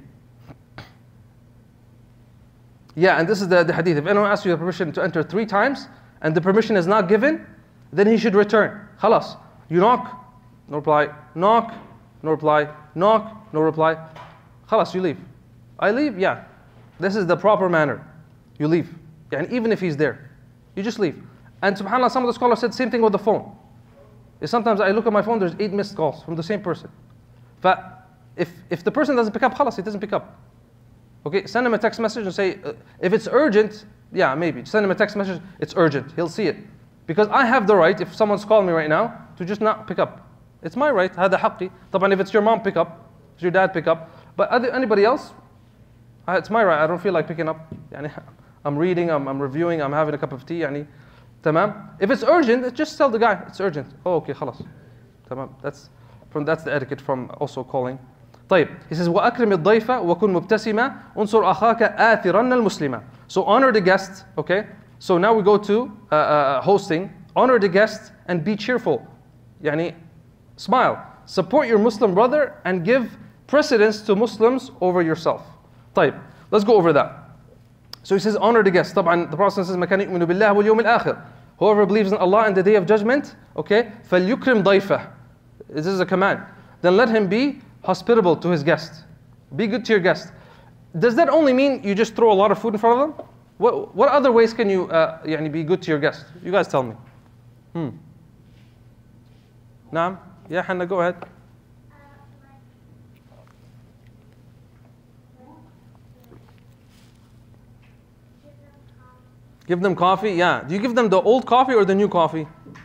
Yeah, and this is the, the hadith. If anyone asks you the permission to enter three times and the permission is not given, then he should return. Khalas. You knock, no reply. Knock, no reply. Knock, no reply. Khalas, you leave. I leave? Yeah. This is the proper manner. You leave. Yeah, and even if he's there, you just leave. And subhanAllah, some of the scholars said same thing with the phone. Is sometimes I look at my phone, there's eight missed calls from the same person. But if, if the person doesn't pick up, khalas, he doesn't pick up. Okay, send him a text message and say, uh, if it's urgent, yeah, maybe. Send him a text message, it's urgent. He'll see it. Because I have the right, if someone's calling me right now, to just not pick up. It's my right, هذا حقي. طبعا, if it's your mom, pick up. If your dad, pick up. But other, anybody else, it's my right. I don't feel like picking up. يعني, I'm reading, I'm, I'm reviewing, I'm having a cup of tea. يعني, تمام. If it's urgent, just tell the guy, it's urgent. Oh, okay, خلاص. تمام. That's, from, that's the etiquette from also calling. طيب. He says, وَأَكْرِمِ الضَّيْفَ وَكُنْ مُبْتَسِمًا أُنْصُرْ أَخَاكَ آثِرًا الْمُسْلِمًا. So honor the guest, okay? So now we go to uh, uh, hosting. Honor the guest and be cheerful. يعني, smile. Support your Muslim brother and give precedence to Muslims over yourself. طيب. Let's go over that. So he says, honor the guest. طبعا, the Prophet says, مَكَانِ يُؤْمِنُ بِاللَّهِ وَالْيَوْمِ الْآخِرِ. Whoever believes in Allah and the Day of Judgment, okay, فَلْيُكْرِمْ ضَيْفَهُ. This is a command. Then let him be hospitable to his guest. Be good to your guest. Does that only mean you just throw a lot of food in front of them? What, what other ways can you uh, يعني be good to your guest? You guys tell me. Hmm. Naam? Yeah, Hannah, go ahead. Give them coffee? Yeah. Do you give them the old coffee or the new coffee?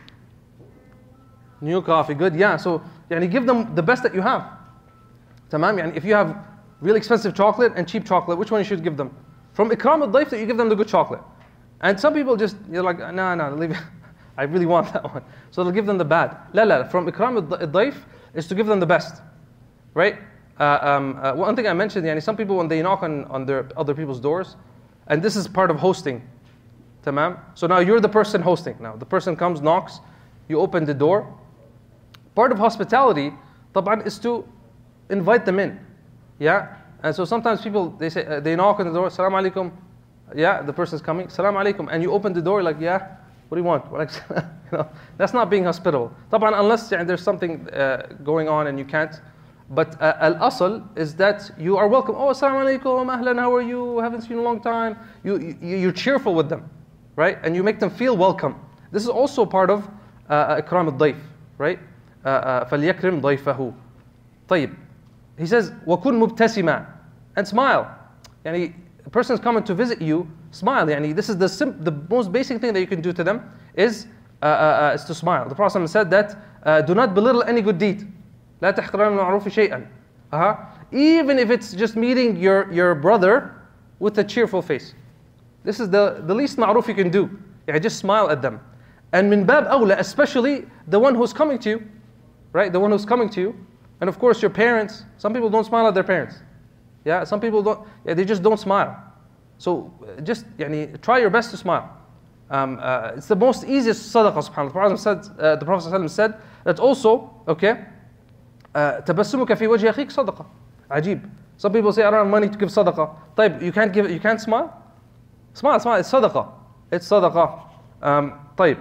New coffee, good. Yeah, so يعني give them the best that you have. Tamam? يعني if you have really expensive chocolate and cheap chocolate, which one you should give them? From ikram al-dayf, that you give them the good chocolate. And some people just, you're like, no, no, leave it. I really want that one. So they'll give them the bad. La, la, from ikram al-dayf is to give them the best. Right? Uh, um, uh, one thing I mentioned, yani some people when they knock on, on their other people's doors, and this is part of hosting. Tamam? So now you're the person hosting. Now the person comes, knocks, you open the door. Part of hospitality, طبعا, is to invite them in. Yeah? And so sometimes people, they say, uh, they knock on the door, Assalamu alaikum. Yeah, the person's coming, Assalamu alaikum. And you open the door like, yeah, what do you want? Like, you know, that's not being hospitable. طبعا, unless yeah, there's something uh, going on and you can't. But uh, al-asl is that you are welcome. Oh, Assalamu alaikum, ahlan, how are you? Haven't seen you in a long time. You, you, you're cheerful with them, right? And you make them feel welcome. This is also part of uh, ikram al-dayf, right? فَلْيَكْرِمْ ضَيْفَهُ. طيب. He says, وَكُنْ مُبْتَسِمًا. And smile. Yani, a person is coming to visit you, smile. Yani, this is the sim- the most basic thing that you can do to them is, uh, uh, is to smile. The Prophet said that, uh, do not belittle any good deed. لا تحقرن المعروف شيئا. Uh-huh. Even if it's just meeting your, your brother with a cheerful face. This is the, the least ma'ruf you can do. Yeah, just smile at them. And min bab awla, especially the one who's coming to you, right? The one who's coming to you. And of course your parents, some people don't smile at their parents. Yeah, some people don't, yeah, they just don't smile. So just yani, try your best to smile. Um, uh, it's the most easiest sadaqah, subhanAllah. The Prophet said, uh, the Prophet ﷺ said that also, okay, تبسمك في وجه أخيك صدقة. عجيب. Some people say, I don't have money to give sadaqah. طيب, you can't give it, you can't smile? Smile, smile, it's sadaqah. It's sadaqah. Um, طيب.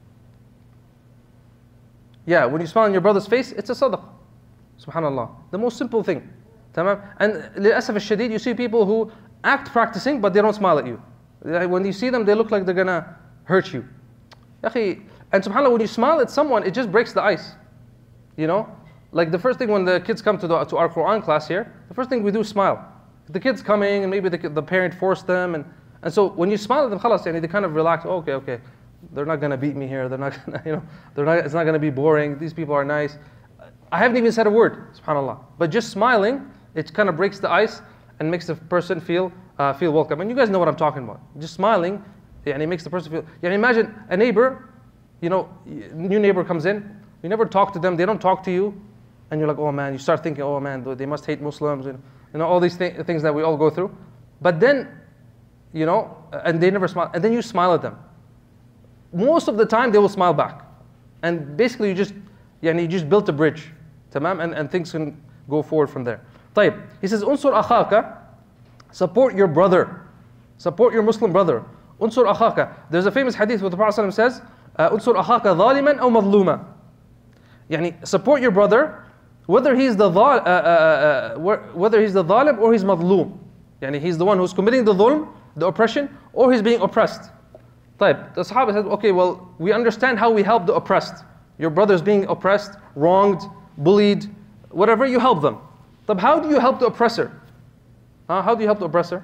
Yeah, when you smile on your brother's face, it's a sadaqah. Subhanallah. The most simple thing. Tamam? And للأسف الشديد, you see people who act practicing, but they don't smile at you. When you see them, they look like they're gonna hurt you. And subhanAllah, when you smile at someone, it just breaks the ice. You know? Like the first thing when the kids come to, the, to our Quran class here, the first thing we do is smile. The kids coming, and maybe the, the parent forced them, and, and so when you smile at them, khalas, they kind of relax. Oh, okay, okay, they're not gonna beat me here. They're not gonna, you know, they're not. It's not gonna be boring. These people are nice. I haven't even said a word, subhanallah. But just smiling, it kind of breaks the ice and makes the person feel uh, feel welcome. And you guys know what I'm talking about. Just smiling, yeah, and it makes the person feel. Yeah, imagine a neighbor, you know, new neighbor comes in. You never talk to them. They don't talk to you. And you're like, oh man, you start thinking, oh man, they must hate Muslims, and you know, all these th- things that we all go through. But then, you know, and they never smile, and then you smile at them. Most of the time, they will smile back. And basically, you just, yeah, you just built a bridge, tamam, and, and things can go forward from there. طيب, he says, unsur akhaka, support your brother, support your Muslim brother. Unsur akhaka. There's a famous hadith where the Prophet ﷺ says, unsur akhaka dhaliman aw madhluma. Yani, support your brother, whether he's the uh, uh, uh, whether he's the dhalim or he's madloom. Yani he's the one who's committing the dhulm, the oppression, or he's being oppressed. طيب, the Sahaba said, okay, well, we understand how we help the oppressed. Your brother's being oppressed, wronged, bullied, whatever, you help them. طيب, how do you help the oppressor? Huh? How do you help the oppressor?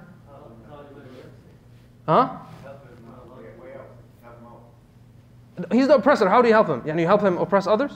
Huh? He's the oppressor, how do you help him? Yani you help him oppress others?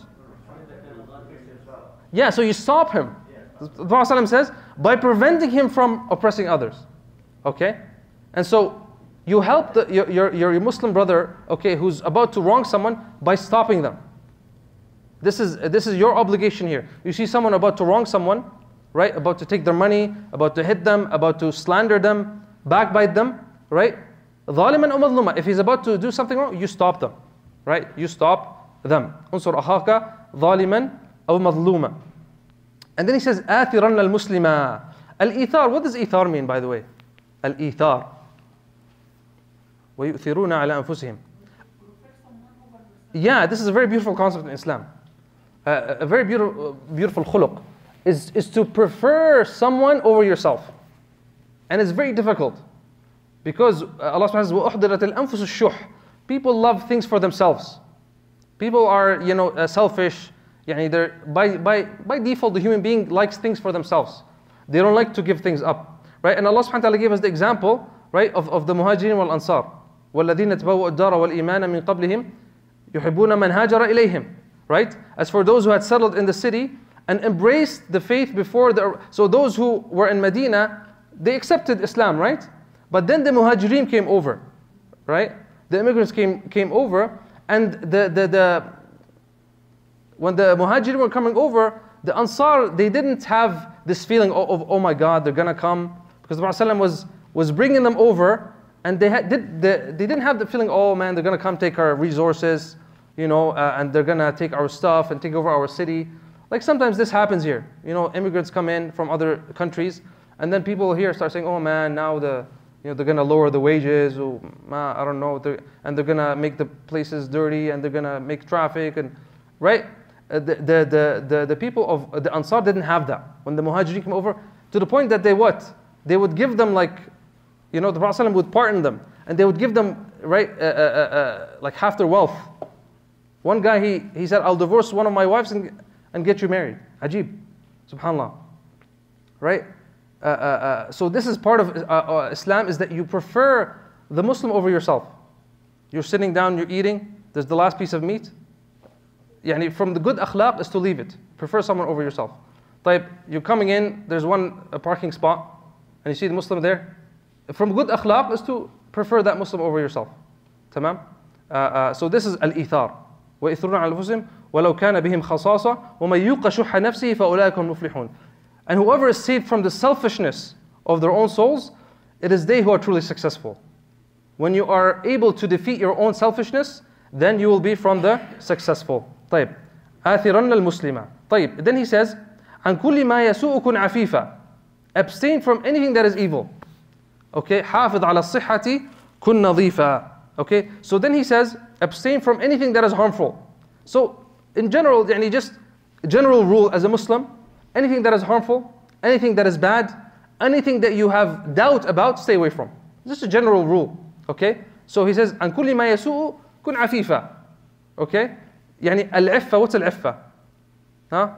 Yeah, so you stop him. The Prophet ﷺ says, by preventing him from oppressing others. Okay? And so, you help the, your, your, your Muslim brother, okay, who's about to wrong someone by stopping them. This is, this is your obligation here. You see someone about to wrong someone, right? About to take their money, about to hit them, about to slander them, backbite them, right? ظالما أو مظلوما. If he's about to do something wrong, you stop them, right? You stop them. انصر أخاك ظالما أو مظلوما. And then he says, آثرا المسلم. Al-ithar, what does ithar mean, by the way? Al-ithar. وَيُؤْثِرُونَ عَلَى أَنفُسِهِمْ. Yeah, this is a very beautiful concept in Islam. Uh, a very beautiful, beautiful khuluq is, is to prefer someone over yourself. And it's very difficult. Because Allah subhanahu wa ta'ala says, وَأُحْضِرَتِ الْأَنفُسُ الشُّحْ. People love things for themselves. People are, you know, uh, selfish. Yani they're, by, by, by default, the human being likes things for themselves. They don't like to give things up. Right? And Allah subhanahu wa ta'ala gave us the example, right, of, of the muhajirin wal ansar. وَالَّذِينَ تَبَوَّأُوا الدَّارَ وَالْإِيمَانَ مِنْ قَبْلِهِمْ يُحِبُّونَ مَنْ هَاجَرَ إِلَيْهِمْ. Right? As for those who had settled in the city and embraced the faith before the... So those who were in Medina, they accepted Islam, right? But then the muhajirin came over. Right? The immigrants came, came over, and the, the, the when the muhajirin were coming over, the ansar, they didn't have this feeling of, of oh my God, they're gonna come. Because the Prophet ﷺ was, was bringing them over, and they, had, did, they, they didn't have the feeling, oh man, they're gonna come take our resources, you know, uh, and they're gonna take our stuff and take over our city. Like sometimes this happens here. You know, immigrants come in from other countries, and then people here start saying, oh man, now the, you know, they're gonna lower the wages, or I don't know, they're, and they're gonna make the places dirty, and they're gonna make traffic, and right? Uh, the, the, the, the, the people of the Ansar didn't have that. When the Muhajirin came over, to the point that they what? They would give them like, you know, the Prophet ﷺ would pardon them, and they would give them, right, uh, uh, uh, like half their wealth. One guy, he, he said, I'll divorce one of my wives and, and get you married. Ajib. Subhanallah. Right? Uh, uh, uh, so this is part of uh, uh, Islam, is that you prefer the Muslim over yourself. You're sitting down, you're eating, there's the last piece of meat. Yani from the good akhlaq is to leave it. Prefer someone over yourself. Type, you're coming in, there's one a parking spot, and you see the Muslim there. From good akhlaq is to prefer that Muslim over yourself. Tamam? uh, uh, so this is al-ithar. وَيَثْرُونَ عَلَى أَنفُسِهِمْ وَلَوْ كَانَ بِهِمْ خَصَاصَةٌ وَمَنْ يُوقَ شُحَّ نَفْسِهِ فَأُولَٰئِكَ هُمُ الْمُفْلِحُونَ. And whoever is saved from the selfishness of their own souls, it is they who are truly successful. When you are able to defeat your own selfishness, then you will be from the successful. طيب. آثِرَنَّ الْمُسْلِمَ. طيب. Then he says, عَنْ كُلِّ مَا يَسُوءُكُمْ عَفِيفًا. Abstain from anything that is evil. Okay. حَافِظْ عَلَى الصِّحَّةِ كُنْ نَظِيفًا. Okay. So then he says, abstain from anything that is harmful. So in general, يعني just general rule as a Muslim, anything that is harmful, anything that is bad, anything that you have doubt about, stay away from. Just a general rule. Okay. So he says, عن كل ما يسوء كن عفيفا. Okay. يعني العفة, what's العفة? Huh?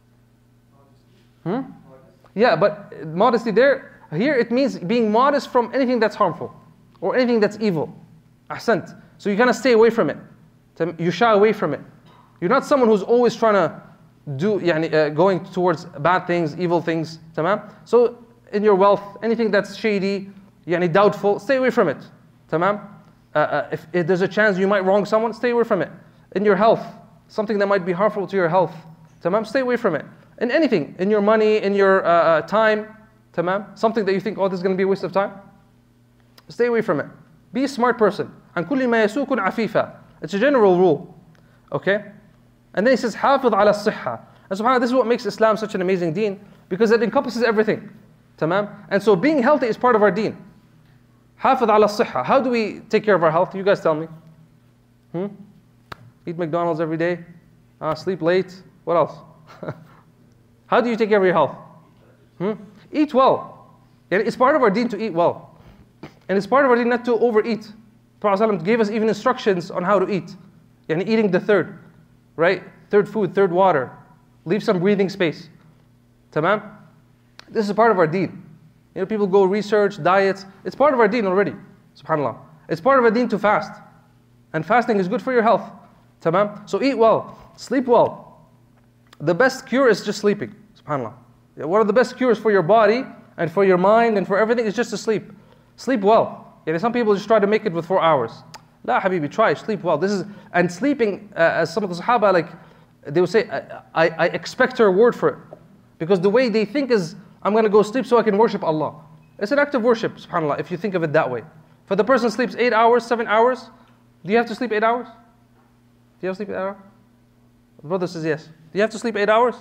Hmm? Yeah, but modesty there, here it means being modest from anything that's harmful or anything that's evil. Ahsant. So you kind of stay away from it. You shy away from it. You're not someone who's always trying to do, يعني, uh, going towards bad things, evil things. Tamam? So in your wealth, anything that's shady, يعني, doubtful, stay away from it. Tamam? Uh, uh, if, if there's a chance you might wrong someone, stay away from it. In your health, something that might be harmful to your health. Tamam? Stay away from it. In anything, in your money, in your uh, uh, time. Tamam? Something that you think, oh, this is going to be a waste of time. Stay away from it. Be a smart person. عن كل ما يسوء كن عفيفا. It's a general rule. Okay? And then he says, حافظ على الصحة. And subhanAllah, this is what makes Islam such an amazing deen, because it encompasses everything. Tamam? And so being healthy is part of our deen. حافظ على الصحة. How do we take care of our health? You guys tell me. Hmm? Eat McDonald's every day? Uh, sleep late? What else? How do you take care of your health? Hmm? Eat well. It's part of our deen to eat well. And it's part of our deen not to overeat. Prophet ﷺ gave us even instructions on how to eat. Yani eating the third, right? Third food, third water. Leave some breathing space. Tamam? This is part of our deen. You know, people go research, diets. It's part of our deen already. SubhanAllah. It's part of our deen to fast. And fasting is good for your health. Tamam? So eat well. Sleep well. The best cure is just sleeping. SubhanAllah. One of the best cures for your body and for your mind and for everything is just to sleep. Sleep well. You know, some people just try to make it with four hours. La habibi, try, sleep well. This is, and sleeping, uh, as some of the Sahaba, like, they would say, I, I, I expect a reward for it. Because the way they think is, I'm going to go sleep so I can worship Allah. It's an act of worship, subhanAllah, if you think of it that way. For the person sleeps eight hours, seven hours, do you have to sleep eight hours? Do you have to sleep eight hours? The brother says yes. Do you have to sleep eight hours?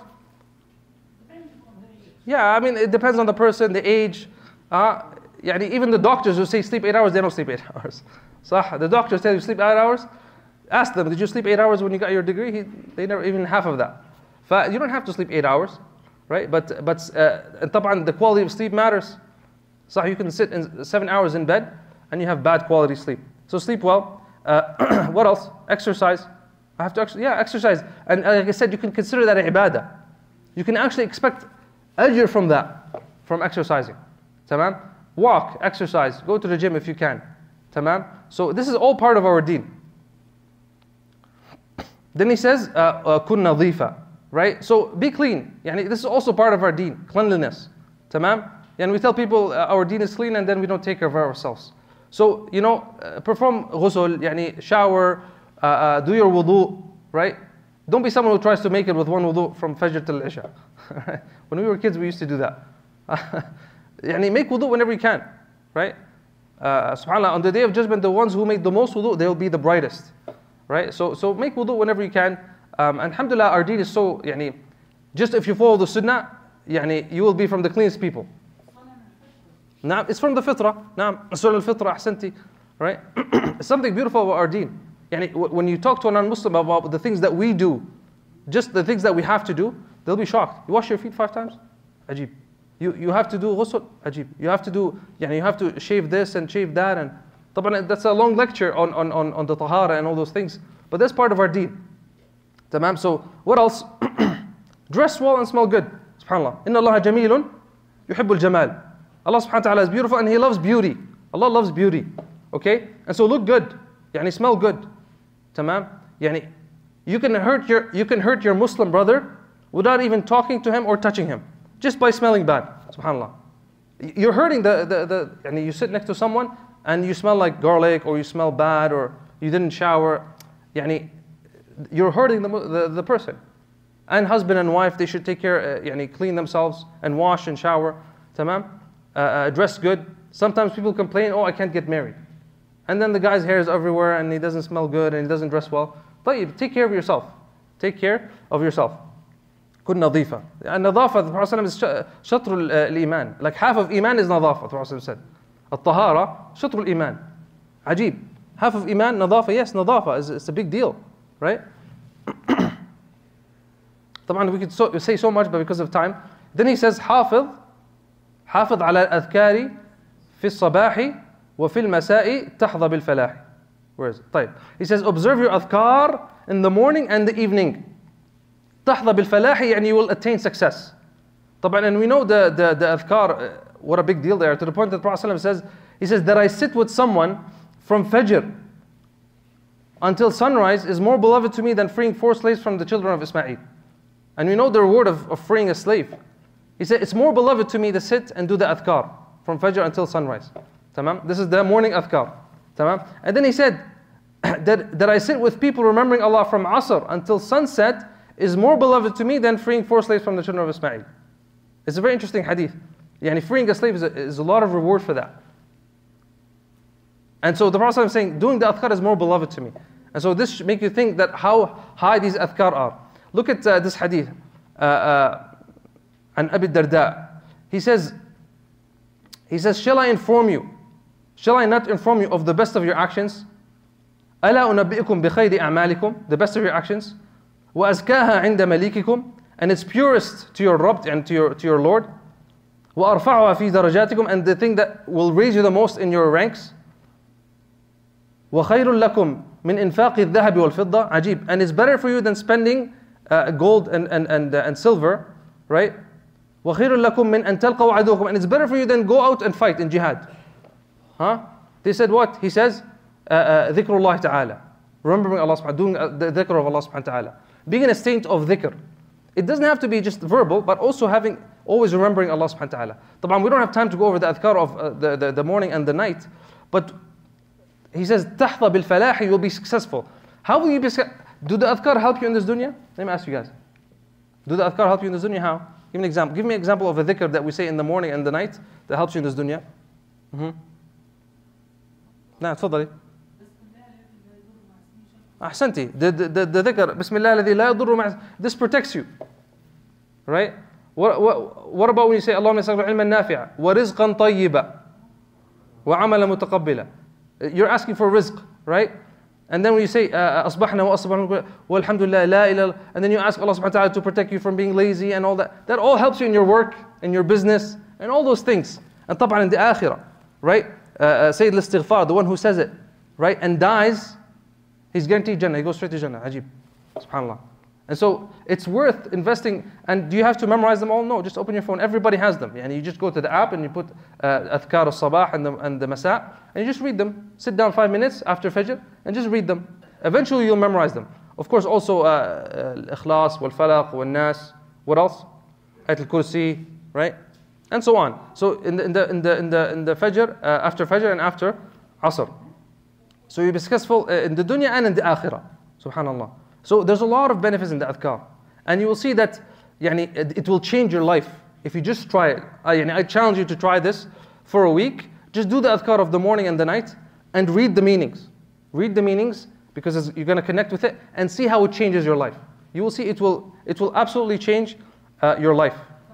Yeah, I mean, it depends on the person, the age. Uh, يعني even the doctors who say sleep eight hours, they don't sleep eight hours. So the doctors tell you sleep eight hours. Ask them, did you sleep eight hours when you got your degree? He, they never even half of that. You don't have to sleep eight hours, right? But but uh, and طبعا the quality of sleep matters. So you can sit in seven hours in bed and you have bad quality sleep. So sleep well. Uh, what else? Exercise. I have to exercise. Yeah, exercise. And like I said, you can consider that a ibadah. You can actually expect ajr from that, from exercising. Tamam? Walk, exercise, go to the gym if you can. Tamam? So this is all part of our deen. Then he says, kun nadhifa, right? So be clean. Yani this is also part of our deen, cleanliness. Tamam? And we tell people uh, our deen is clean and then we don't take care of ourselves. So, you know, uh, perform ghusl, yani shower, uh, uh, do your wudu, right? Don't be someone who tries to make it with one wudu from Fajr till Isha. When we were kids, we used to do that. Yani make wudu whenever you can, right? Uh, SubhanAllah, on the Day of Judgment, the ones who make the most wudu, they will be the brightest, right? So, so make wudu whenever you can. Um, and alhamdulillah, our deen is so, yani, just if you follow the sunnah, yani, you will be from the cleanest people. Naam, it's from the fitrah. Naam, Surah al-Fitrah, ahsanti, right? It's something beautiful about our deen. Yani, when you talk to a non-Muslim about the things that we do, just the things that we have to do, they'll be shocked. You wash your feet five times? Ajib. You, you have to do ghusl? Ajib. You have to do, yani you have to shave this and shave that. And that's a long lecture on, on, on, on the tahara and all those things. But that's part of our deen. Tamam. So what else? Dress well and smell good. SubhanAllah. Inna Allah jamilun yuhibbul jamal. Allah subhanahu wa ta'ala is beautiful and He loves beauty. Allah loves beauty. Okay? And so look good. Yani smell good. Tamam? Yani you can hurt your you can hurt your Muslim brother without even talking to him or touching him. Just by smelling bad. SubhanAllah. You're hurting the, the, the yani you sit next to someone and you smell like garlic or you smell bad or you didn't shower, يعني, you're hurting the, the, the person. And husband and wife, they should take care, uh, يعني, clean themselves and wash and shower, تمام? Uh, uh, dress good. Sometimes people complain, oh, I can't get married. And then the guy's hair is everywhere and he doesn't smell good and he doesn't dress well. طيب, take care of yourself. Take care of yourself. كن نظيفة. النظافة, the Prophet is شطر الإيمان. Like half of Iman is نظافة, the Prophet said. الطهارة شطر الإيمان. عجيب. Half of Iman, نظافة, yes, نظافة, it's, it's a big deal, right? طبعا we could so, say so much, but because of time. Then he says, حافظ حافظ على الأذكار في الصباح وفي المساء تحظى بالفلاح. Where is it? طيب. He says, observe your adhkar in the morning and the evening. تحظى بالفلاح, يعني you will attain success. طبعا, and we know the, the, the adhkar, uh, what a big deal they are, to the point that the Prophet ﷺ says, he says that I sit with someone from Fajr until sunrise is more beloved to me than freeing four slaves from the children of Ismail. And we know the reward of, of freeing a slave. He said, it's more beloved to me to sit and do the adhkar from Fajr until sunrise. Tamam? This is the morning adhkar. Tamam? And then he said, that, that I sit with people remembering Allah from Asr until sunset is more beloved to me than freeing four slaves from the children of Ismail. It's a very interesting hadith. Yani freeing a slave is a, is a lot of reward for that. And so the Prophet is saying, doing the adhkar is more beloved to me. And so this should make you think that how high these adhkar are. Look at uh, this hadith. Uh, uh, and Abi Darda. He says, he says, shall I inform you? Shall I not inform you of the best of your actions? ألا أنبئكم بخير أعمالكم, the best of your actions. وأزكاها عند مليككم, and it's purest to your Rabb and to your, to your Lord. وأرفعها في درجاتكم, and the thing that will raise you the most in your ranks. وخير لكم من إنفاق الذهب والفضة. عجيب. And it's better for you than spending uh, gold and, and, and, uh, and silver, right? وخير لكم من أن تلقوا عدوكم, and it's better for you than go out and fight in jihad. Huh? They said what? He says, ذكر الله تعالى. Remembering Allah subhanahu wa ta'ala, doing uh, the dhikr of Allah subhanahu wa ta'ala. Being in a state of dhikr. It doesn't have to be just verbal, but also having, always remembering Allah subhanahu wa ta'ala. طبعا, we don't have time to go over the adhkar of uh, the, the, the morning and the night, but he says, تحظى بالفلاح, you will be successful. How will you be successful? Do the adhkar help you in this dunya? Let me ask you guys. Do the adhkar help you in this dunya? How? Give me an example. Give me an example of a dhikr that we say in the morning and the night that helps you in this dunya. Mm-hmm. نعم تفضلي. أحسنتي. The, the, the, the dhikr, بسم الله الذي لا يضر مع, this protects you. Right? What, what, what about when you say, اللهم يسألك علما نافعا ورزقا طيبا وعملا متقبلا? You're asking for rizq, right? And then when you say, أصبحنا وأصبحنا والحمد لله لا إله, and then you ask Allah subhanahu wa ta'ala to protect you from being lazy and all that. That all helps you in your work, in your business, and all those things. And طبعا in the akhirah, right? Uh, Sayyid al-Istighfar, the one who says it, right? And dies, he's guaranteed Jannah. He goes straight to Jannah. Ajib. SubhanAllah. And so it's worth investing. And do you have to memorize them all? No, just open your phone. Everybody has them. And you just go to the app and you put uh, Adhkar al-Sabah and the, and the Masa, and you just read them. Sit down five minutes after Fajr and just read them. Eventually you'll memorize them. Of course, also uh, Al-Ikhlas, Wal-Falaq, Wal-Nas. What else? Ayatul Kursi, right? And so on. So in the in the in the in the, in the Fajr, uh, after Fajr and after Asr. So you'll be successful uh, in the dunya and in the akhirah. Subhanallah. So there's a lot of benefits in the adhkar. And you will see that yani, it, it will change your life if you just try it. I, yani, I challenge you to try this for a week. Just do the adhkar of the morning and the night and read the meanings. Read the meanings because it's, you're going to connect with it and see how it changes your life. You will see it will, it will absolutely change uh, your life.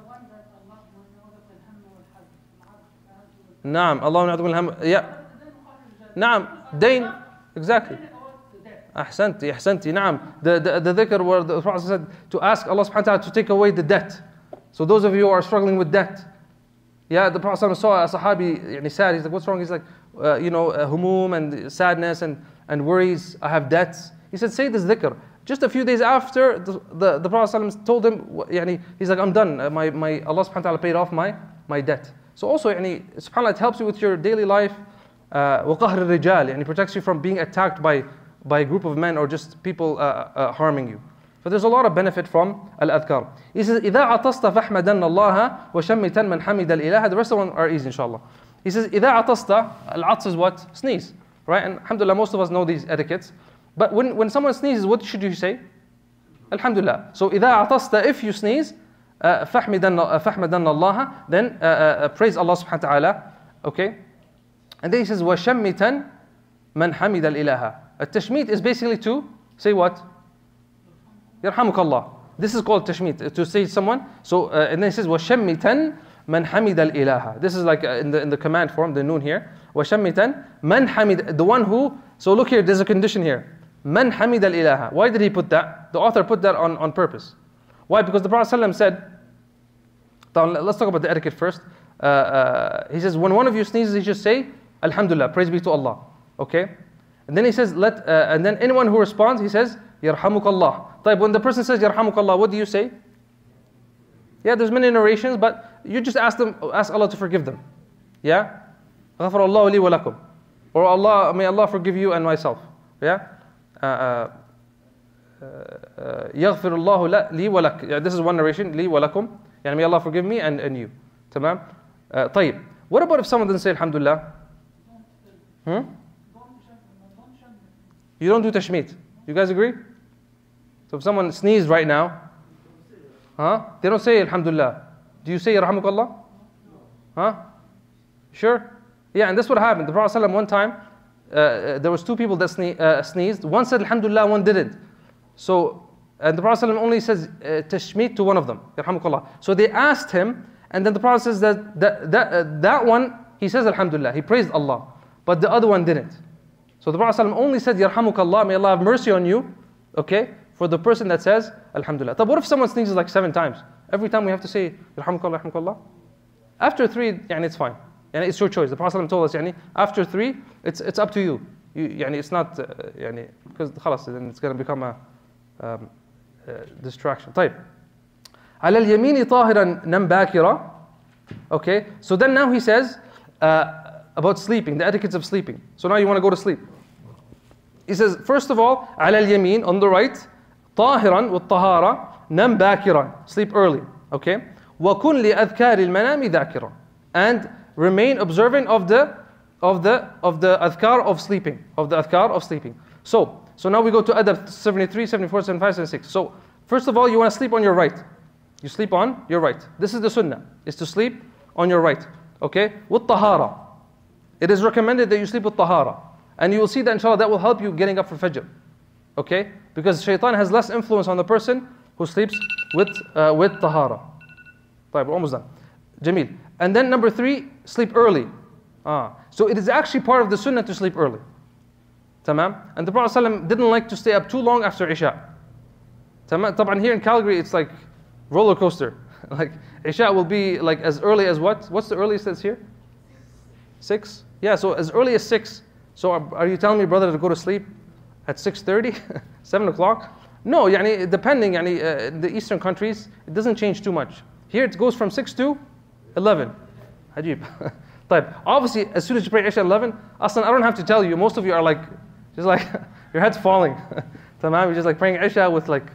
Naam, Allah na'udhu bilham. Yeah. Naam, dain. Exactly. Ahsanti, ahsanti, naam. The, the, the dhikr where the Prophet said to ask Allah subhanahu wa ta'ala to take away the debt. So those of you who are struggling with debt. Yeah, the Prophet saw a sahabi yani, sad. He's like, what's wrong? He's like, uh, you know, uh, humum and sadness and, and worries. I have debts. He said, say this dhikr. Just a few days after, the, the, the Prophet told him, yani, he's like, I'm done. Uh, my, my, Allah subhanahu wa ta'ala paid off my, my debt. So also, yani, subhanAllah, it helps you with your daily life. وَقَهْرِ الرِّجَالِ, and it protects you from being attacked by, by a group of men or just people uh, uh, harming you. So there's a lot of benefit from al-adhkar. He says, إِذَا عَطَسْتَ فَحْمَدَنَّ اللَّهَ وَشَمِّتًا مَنْ حَمِدَ الْإِلَهَ. The rest of them are easy, inshallah. He says, إِذَا عَطَسْتَ, al-'ats is what? Sneeze. right? And alhamdulillah, most of us know these etiquettes. But when, when someone sneezes, what should you say? Alhamdulillah. So إذا عطست, if you sneeze, uh, فَحْمِدَنَّ اللَّهَ, then uh, uh, praise Allah subhanahu wa ta'ala. Okay? And then he says, وَشَمِّتًا مَنْ حَمِدَ الْإِلَهَ. A tashmit is basically to say what? يرحمك الله. This is called tashmit, to say someone. So, uh, and then he says, وَشَمِّتًا مَنْ حَمِدَ الْإِلَهَ. This is like uh, in the in the command form, the noon here. وَشَمِّتًا مَنْ حَمِدَ, the one who, so look here, there's a condition here. مَنْ حَمِدَ الْإِلَهَ. Why did he put that? The author put that on, on purpose. Why? Because the Prophet ﷺ said, let's talk about the etiquette first. Uh, uh, he says, when one of you sneezes, he should say, Alhamdulillah, praise be to Allah. Okay? And then he says, let, uh, and then anyone who responds, he says, Yarhamukallah. طيب, when the person says, Yarhamukallah, what do you say? Yeah, there's many narrations, but you just ask them, ask Allah to forgive them. Yeah? غَفَرَ اللَّهُ لِي وَلَكُمْ. Or Allah, may Allah forgive you and myself. Yeah? Uh, uh, يَغْفِرُ اللَّهُ لِي وَلَكُمْ. Yeah, this is one narration, لِي وَلَكُمْ. يعني may Allah forgive me and, and you. تمام? Uh, طيب. What about if someone doesn't say Alhamdulillah? Hmm? You don't do tashmit. You guys agree? So if someone sneezes right now, huh? They don't say Alhamdulillah. Do you say Yarhamukallah? Huh? Sure? Yeah, and that's what happened. The Prophet ﷺ one time, uh, there was two people that sne- uh, sneezed. One said Alhamdulillah, one didn't. So, and the Prophet ﷺ only says uh, tashmit to one of them. Yarhamukallah. So they asked him, and then the Prophet says that that, that, uh, that one, he says Alhamdulillah. He praised Allah. But the other one didn't. So the Prophet ﷺ only said Yarhamukallah, may Allah have mercy on you. Okay? For the person that says Alhamdulillah. But what if someone sneezes like seven times? Every time we have to say Yarhamukallah, Yarhamukallah? After three, yani it's fine. Yani it's your choice. The Prophet ﷺ told us, yani, after three, it's it's up to you. you yani it's not, uh, yani, because khalas, then it's going to become a um, uh, distraction. طيب. على اليمين طاهرا نم باكرا. Okay, so then now he says uh, about sleeping, the etiquettes of sleeping. So now you want to go to sleep. He says, first of all, على اليمين, on the right, طاهرا والطهارة نم باكرا, sleep early. Okay, وكن لأذكار المنام ذاكرا, and remain observant of the of the of the adhkar of sleeping, of the adhkar of sleeping. So, so now we go to adab seventy-three, seventy-four, seventy-five, seventy-six. So, first of all, you want to sleep on your right. You sleep on your right. This is the sunnah, is to sleep on your right. Okay? With tahara. It is recommended that you sleep with tahara. And you will see that inshallah that will help you getting up for fajr. Okay? Because shaitan has less influence on the person who sleeps with uh, with tahara. طيب, we're almost done. Jameel. And then number three, sleep early. Ah. So it is actually part of the sunnah to sleep early. Tamam? And the Prophet ﷺ didn't like to stay up too long after Isha. Tamam? طبعا here in Calgary it's like roller coaster. Like Isha will be like as early as what? What's the earliest that's here? Six? Yeah, so as early as six. So are, are you telling me, brother, to go to sleep at six thirty? seven o'clock? No, yani, depending, yani, uh, in the eastern countries, it doesn't change too much. Here it goes from six to eleven. Ajib. Type. Obviously, as soon as you pray Isha at eleven, Aslan, I don't have to tell you, most of you are like, just like, your head's falling. Tamam, you're just like praying Isha with like,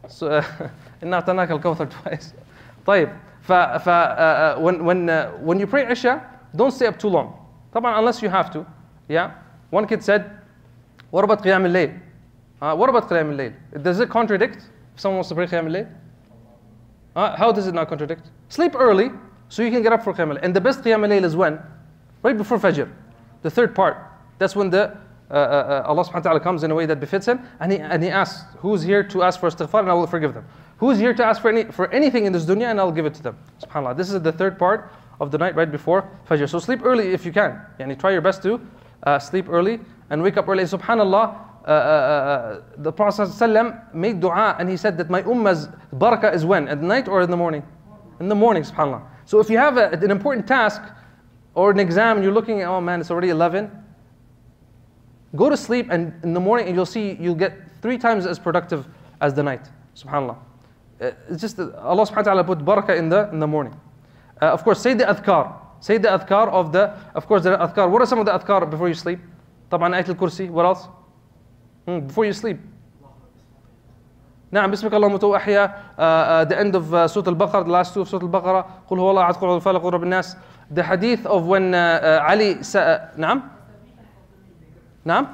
Inna Tanaka al-Kawthar twice. Type. Fa, fa, uh, when, when, uh, when you pray Isha, don't stay up too long. Taban, unless you have to. Yeah? One kid said, what about Qiyam al-Layl? Uh, what about Qiyam al-Layl? Does it contradict if someone wants to pray Qiyam al-Layl? Uh, how does it not contradict? Sleep early so you can get up for Qiyam al-Layl. And the best Qiyam al-Layl is when? Right before Fajr. The third part. That's when the uh, uh, Allah subhanahu wa ta'ala comes in a way that befits him. And he, and he asks, who's here to ask for istighfar and I will forgive them. Who's here to ask for, any, for anything in this dunya and I'll give it to them. SubhanAllah. This is the third part of the night right before Fajr. So sleep early if you can. Yani try your best to uh, sleep early and wake up early. SubhanAllah. Uh, uh, uh, the Prophet ﷺ made dua and he said that my ummah's barakah is when? At night or in the morning? In the morning, subhanAllah. So if you have a, an important task or an exam and you're looking at, oh man, it's already eleven, go to sleep and in the morning and you'll see you'll get three times as productive as the night, subhanAllah. Uh, it's just that Allah subhanahu wa ta'ala put barakah in the, in the morning. Uh, of course, say the adhkar. Say the adhkar of the, of course, the adhkar. What are some of the adhkar before you sleep? طبعا آية الكرسي. What else? Hmm, before you sleep. نعم بسمك اللهم تو أحيا. The end of uh, Surah Al-Baqarah, the last two of Surah Al-Baqarah. قل هو الله أحد قل هو الفلق قل رب الناس. The hadith of when uh, uh, Ali sa- uh, نعم نعم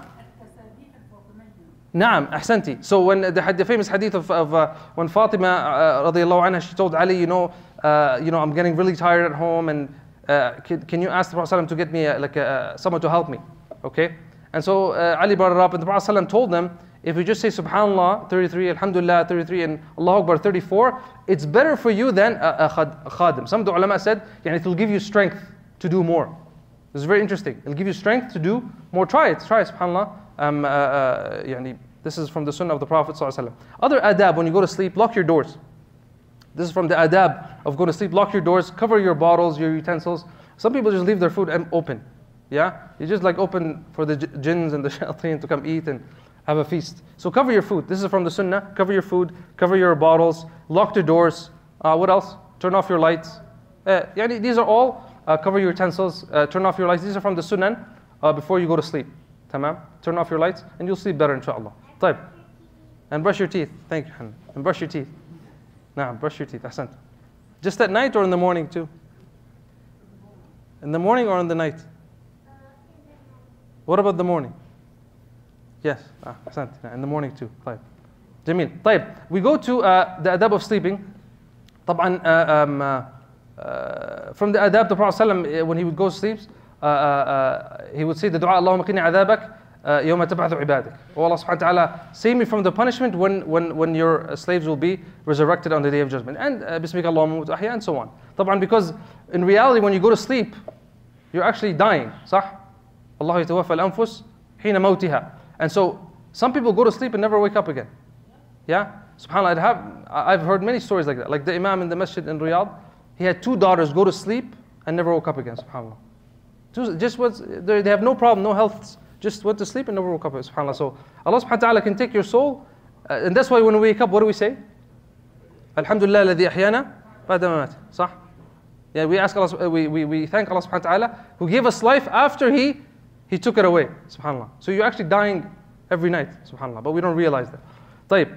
نعم أحسنتي. So when the, the famous hadith of, of uh, when Fatima uh, radiallahu anha, she told Ali, you know, uh, you know, I'm getting really tired at home, and uh, can, can you ask the Prophet ﷺ to get me uh, like uh, someone to help me? Okay. And so uh, Ali brought it up, and the Prophet ﷺ told them, if you just say Subhanallah thirty-three, Alhamdulillah thirty-three, and Allahu Akbar thirty-four, it's better for you than a, a khadim. Some of the ulama said, yani, it will give you strength to do more. This is very interesting. It'll give you strength to do more. Try it. Try it. Subhanallah. Um, uh, uh, yani, this is from the sunnah of the Prophet ﷺ. Other adab, when you go to sleep, lock your doors. This is from the adab of going to sleep. Lock your doors, cover your bottles, your utensils. Some people just leave their food open. Yeah? You just like open for the jinns and the shayateen to come eat and have a feast. So cover your food. This is from the sunnah. Cover your food, cover your bottles, lock the doors. Uh, what else? Turn off your lights. Uh, yani, these are all, uh, cover your utensils, uh, turn off your lights. These are from the sunnah uh, before you go to sleep. Tamam? Turn off your lights and you'll sleep better, inshallah. طيب. And brush your teeth. Thank you, Hannah. And brush your teeth. Nah, brush your teeth. Ahsant. Just at night or in the morning too? In the morning or in the night? What about the morning? Yes. Ah, ahsant. In the morning too. طيب. Jameel. طيب. We go to uh, the adab of sleeping. طبعا uh, um, uh, uh, from the adab, the Prophet ﷺ, when he would go to sleep, uh, uh, uh, he would say the dua, Allahumma qini adabak يوم تبعث عبادك. Oh Allah subhanahu wa ta'ala, save me from the punishment when, when, when your slaves will be resurrected on the day of judgment. And uh, Bismika Allahumma mutu ahya, and so on. طبعا, because in reality when you go to sleep, you're actually dying. صح? Allah يتوفى الأنفس حين موتها. And so some people go to sleep and never wake up again. Yeah? SubhanAllah, I'd have, I've heard many stories like that. Like the Imam in the masjid in Riyadh, he had two daughters go to sleep and never woke up again. SubhanAllah. Just was, they have no problem, no health. Just went to sleep and never woke up. SubhanAllah. So Allah subhanahu wa ta'ala can take your soul. Uh, and that's why when we wake up, what do we say? Alhamdulillah alladhi ahyana ba'da ma mat. Sah? Yeah, we ask Allah, we, we, we thank Allah subhanahu wa ta'ala who gave us life after He He took it away. SubhanAllah. So you're actually dying every night. SubhanAllah. But we don't realize that. طيب.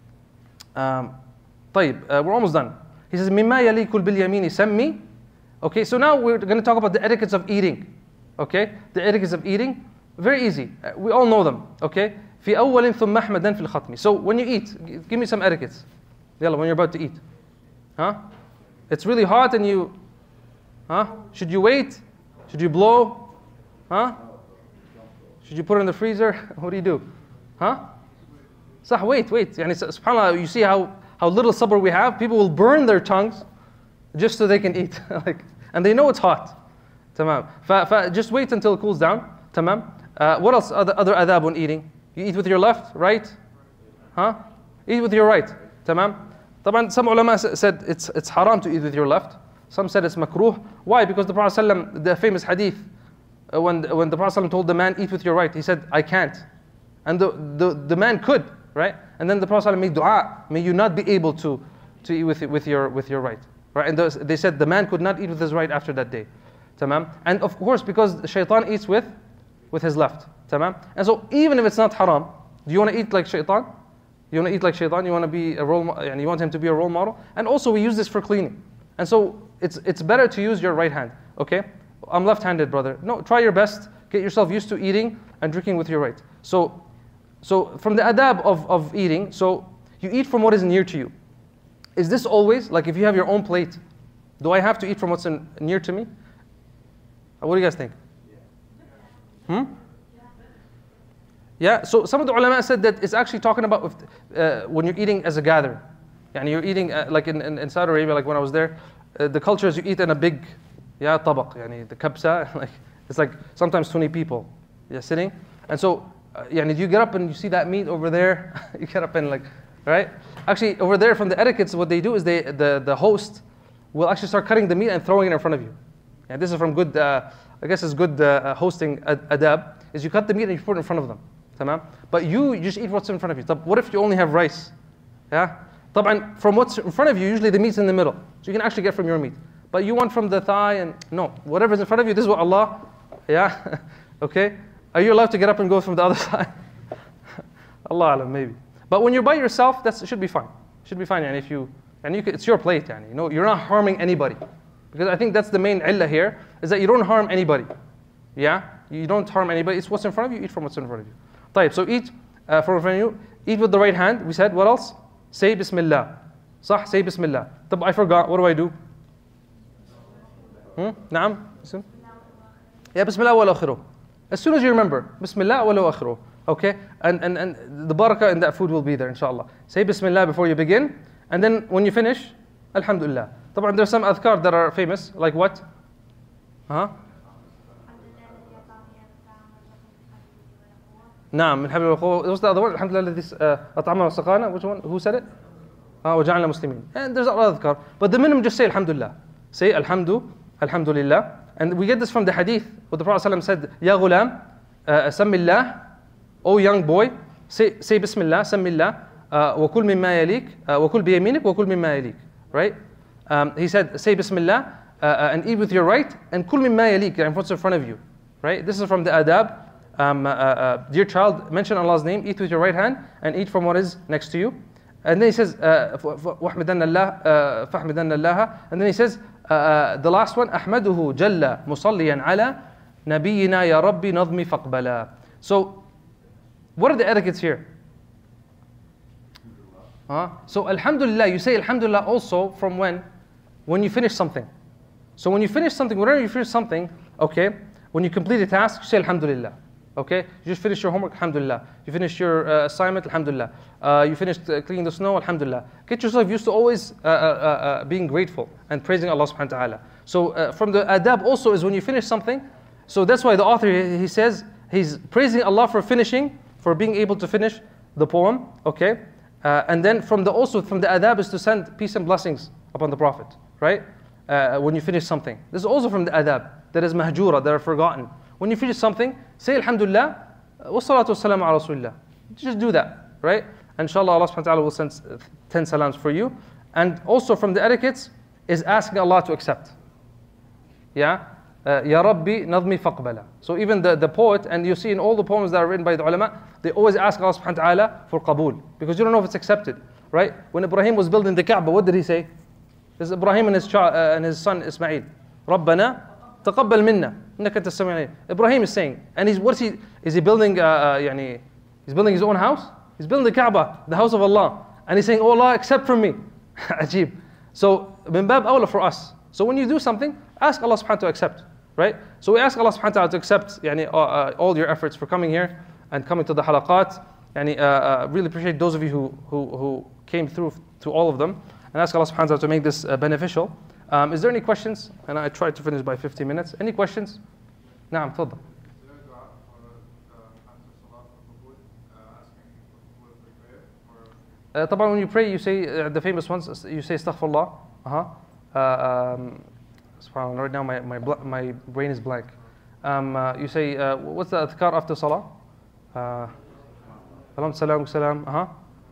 Um, طيب. Uh, we're almost done. He says, مِمَّا يَلِيكُ بِالْيَمِينِ سَمِّي. Okay, so now we're going to talk about the etiquettes of eating. Okay, the etiquettes of eating. Very easy. Uh, we all know them. Okay. في أول ثم أحمدا في الختم. So when you eat, give me some etiquettes. Yalla, when you're about to eat. Huh? It's really hot and you, huh? Should you wait? Should you blow? Huh? Should you put it in the freezer? What do you do? Huh? Sah, wait, wait. Yani, subhanAllah, you see how, how little sabr we have? People will burn their tongues just so they can eat. like, and they know it's hot. Tamam. Fa, fa, just wait until it cools down. Tamam. Uh, what else? Other, other adab when eating? You eat with your left, right? Huh? Eat with your right. Tamam. Taban, some ulama said it's, it's haram to eat with your left. Some said it's makruh. Why? Because the Prophet ﷺ, the famous hadith, uh, when, when the Prophet ﷺ told the man, eat with your right, he said, I can't. And the, the, the man could, right? And then the Prophet ﷺ made dua, may you not be able to, to eat with, with, your, with your right. Right? And those, they said the man could not eat with his right after that day. Tamam. And of course, because the shaitan eats with with his left. Tamam. And so even if it's not haram, do you want to eat like shaitan? You want to eat like shaitan? You want to be a role and you want him to be a role model? And also we use this for cleaning. And so it's it's better to use your right hand. Okay? I'm left-handed, brother. No, try your best. Get yourself used to eating and drinking with your right. So so from the adab of, of eating, so you eat from what is near to you. Is this always, like if you have your own plate, do I have to eat from what's in, near to me? What do you guys think? Hmm? Yeah, so some of the ulama said that it's actually talking about uh, when you're eating as a gather. Yani you're eating, uh, like in, in, in Saudi Arabia, like when I was there, uh, the culture is you eat in a big, yeah, tabaq, yani the kabsa, like, it's like sometimes twenty people, yeah, sitting. And so, uh, yani you get up and you see that meat over there, you get up and like, right? Actually, over there from the etiquettes, what they do is they, the, the host will actually start cutting the meat and throwing it in front of you. And this is from good, uh, I guess it's good uh, hosting ad- adab, is you cut the meat and you put it in front of them. Tamam? But you, you just eat what's in front of you. What if you only have rice? Yeah? طبعا, from what's in front of you, usually the meat's in the middle. So you can actually get from your meat. But you want from the thigh and, no. Whatever's in front of you, this is what Allah, yeah? Okay? Are you allowed to get up and go from the other side? Allah alam, maybe. But when you're by yourself, that should be fine. Should be fine, and if you, and you can, it's your plate, yani. You know, you're not harming anybody. Because I think that's the main illah here, is that you don't harm anybody. Yeah? You don't harm anybody. It's what's in front of you, eat from what's in front of you. طيب, so eat uh, from in front of you. Eat with the right hand. We said, what else? Say Bismillah. صح, say Bismillah. طب, I forgot. What do I do? Hmm? نعم. Yeah, Bismillah wa akhiru. As soon as you remember, Bismillah wa akhiru. Okay? And, and, and the barakah in that food will be there, inshallah. Say Bismillah before you begin. And then when you finish, Alhamdulillah. طبعا there's some adhkar that are famous. Like what? Huh? نعم من حبل والقوة. What's the other one? الحمد لله الذي أطعمنا وسقانا. Which one? Who said it? Ah, وجعلنا مسلمين. And there's other adhkar. But the minimum, just say Alhamdulillah. Say Alhamdu, Alhamdulillah. And we get this from the hadith where the Prophet ﷺ said, Ya ghulam, Sammillah, O young boy, say, say Bismillah, Sammillah, wa kul mimma yalik, wa kul biyaminik, wa kul mimma yalik. Right? Um, he said, say Bismillah, uh, uh, and eat with your right, and kul mimma yalik, and what's in front of you. Right? This is from the adab. Um, uh, uh, dear child, mention Allah's name, eat with your right hand, and eat from what is next to you. And then he says, وَحْمِدَنَّ اللَّهَ فَحْمِدَنَّ اللَّهَ. And then he says, uh, uh, the last one, أَحْمَدُهُ جَلَّ مُصَلِّيًا عَلَى نَبِيِّنَا يَا رَبِّ نَظْمِ فَقْبَلًا. So, what are the etiquettes here? Huh? So, Alhamdulillah, you say Alhamdulillah also from when? When you finish something. So, when you finish something, whenever you finish something, okay, when you complete a task, you say Alhamdulillah. Okay, you just finished your homework, Alhamdulillah. You finished your uh, assignment, Alhamdulillah. Uh, you finished uh, cleaning the snow, Alhamdulillah. Get yourself used to always uh, uh, uh, being grateful and praising Allah subhanahu wa ta'ala. So uh, from the adab also is when you finish something. So that's why the author, he says, he's praising Allah for finishing, for being able to finish the poem. Okay, uh, and then from the also from the adab is to send peace and blessings upon the Prophet, right? Uh, when you finish something. This is also from the adab, that is mahjura, that are forgotten. When you finish something, say Alhamdulillah, wassalatu wassalamu ala Rasulillah. Just do that, right? And inshallah, Allah subhanahu wa ta'ala will send ten salams for you. And also from the etiquettes is asking Allah to accept. Yeah? Ya Rabbi nadmi faqbala. So even the, the poet, and you see in all the poems that are written by the ulama, they always ask Allah subhanahu wa ta'ala for qabul. Because you don't know if it's accepted, right? When Ibrahim was building the Kaaba, what did he say? This is Ibrahim and his, child, uh, and his son Ismail. Rabbana taqabbal minna. Ibrahim is saying, and he's what's he? Is he building? Uh, uh, yani, he's building his own house. He's building the Kaaba, the house of Allah, and he's saying, "Oh Allah, accept from me." Ajib. So, min bab awla for us. So when you do something, ask Allah subhanahu wa ta'ala to accept, right? So we ask Allah subhanahu wa ta'ala to accept, yani, uh, uh, all your efforts for coming here and coming to the halaqat. Yani, uh, uh, really appreciate those of you who who who came through to all of them, and ask Allah subhanahu wa ta'ala to make this uh, beneficial. Um, is there any questions? And I tried to finish by fifteen minutes. Any questions? نعم تفضل. Uh, طبعا when you pray, you say uh, the famous ones. You say astaghfirullah. Uh-huh. Uh, um, subhanallah. Right now my my my brain is blank. Um, uh, you say uh, what's the adhkar after salah? Salam salam salam. Uh huh.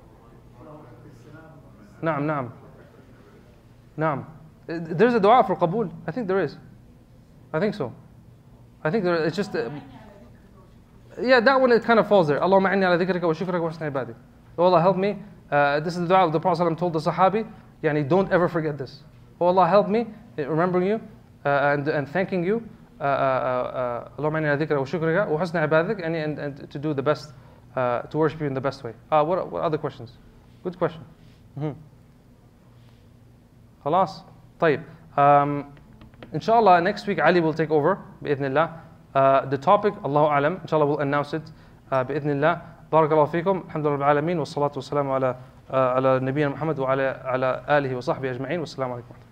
نعم نعم. نعم. There's a dua for qabul. I think there is. I think so. I think there, it's just. Uh, yeah, that one it kind of falls there. Allahumma inni ala dhikrika wa shukrika wa husni ibadik. Oh Allah, help me. Uh, this is the dua the Prophet ﷺ told the Sahabi. Yani, don't ever forget this. Oh Allah, help me, remembering you uh, and and thanking you. Allahumma inni ala dhikrika wa shukrika wa husni ibadik, and, and and to do the best, uh, to worship you in the best way. Uh, what what other questions? Good question. Mm-hmm. Khalas. طيب. Um, inshallah, next week Ali will take over, bi'idhnillah. Uh, the topic, Allahu A'lam, inshallah we'll announce it, uh, bi'idhnillah. Barakallahu feekum, alhamdulillah rabbil alameen, wa salatu wa salamu ala, uh, ala nabiyyina Muhammad wa ala, ala alihi wa sahbihi ajma'in, wa assalamu alaikum.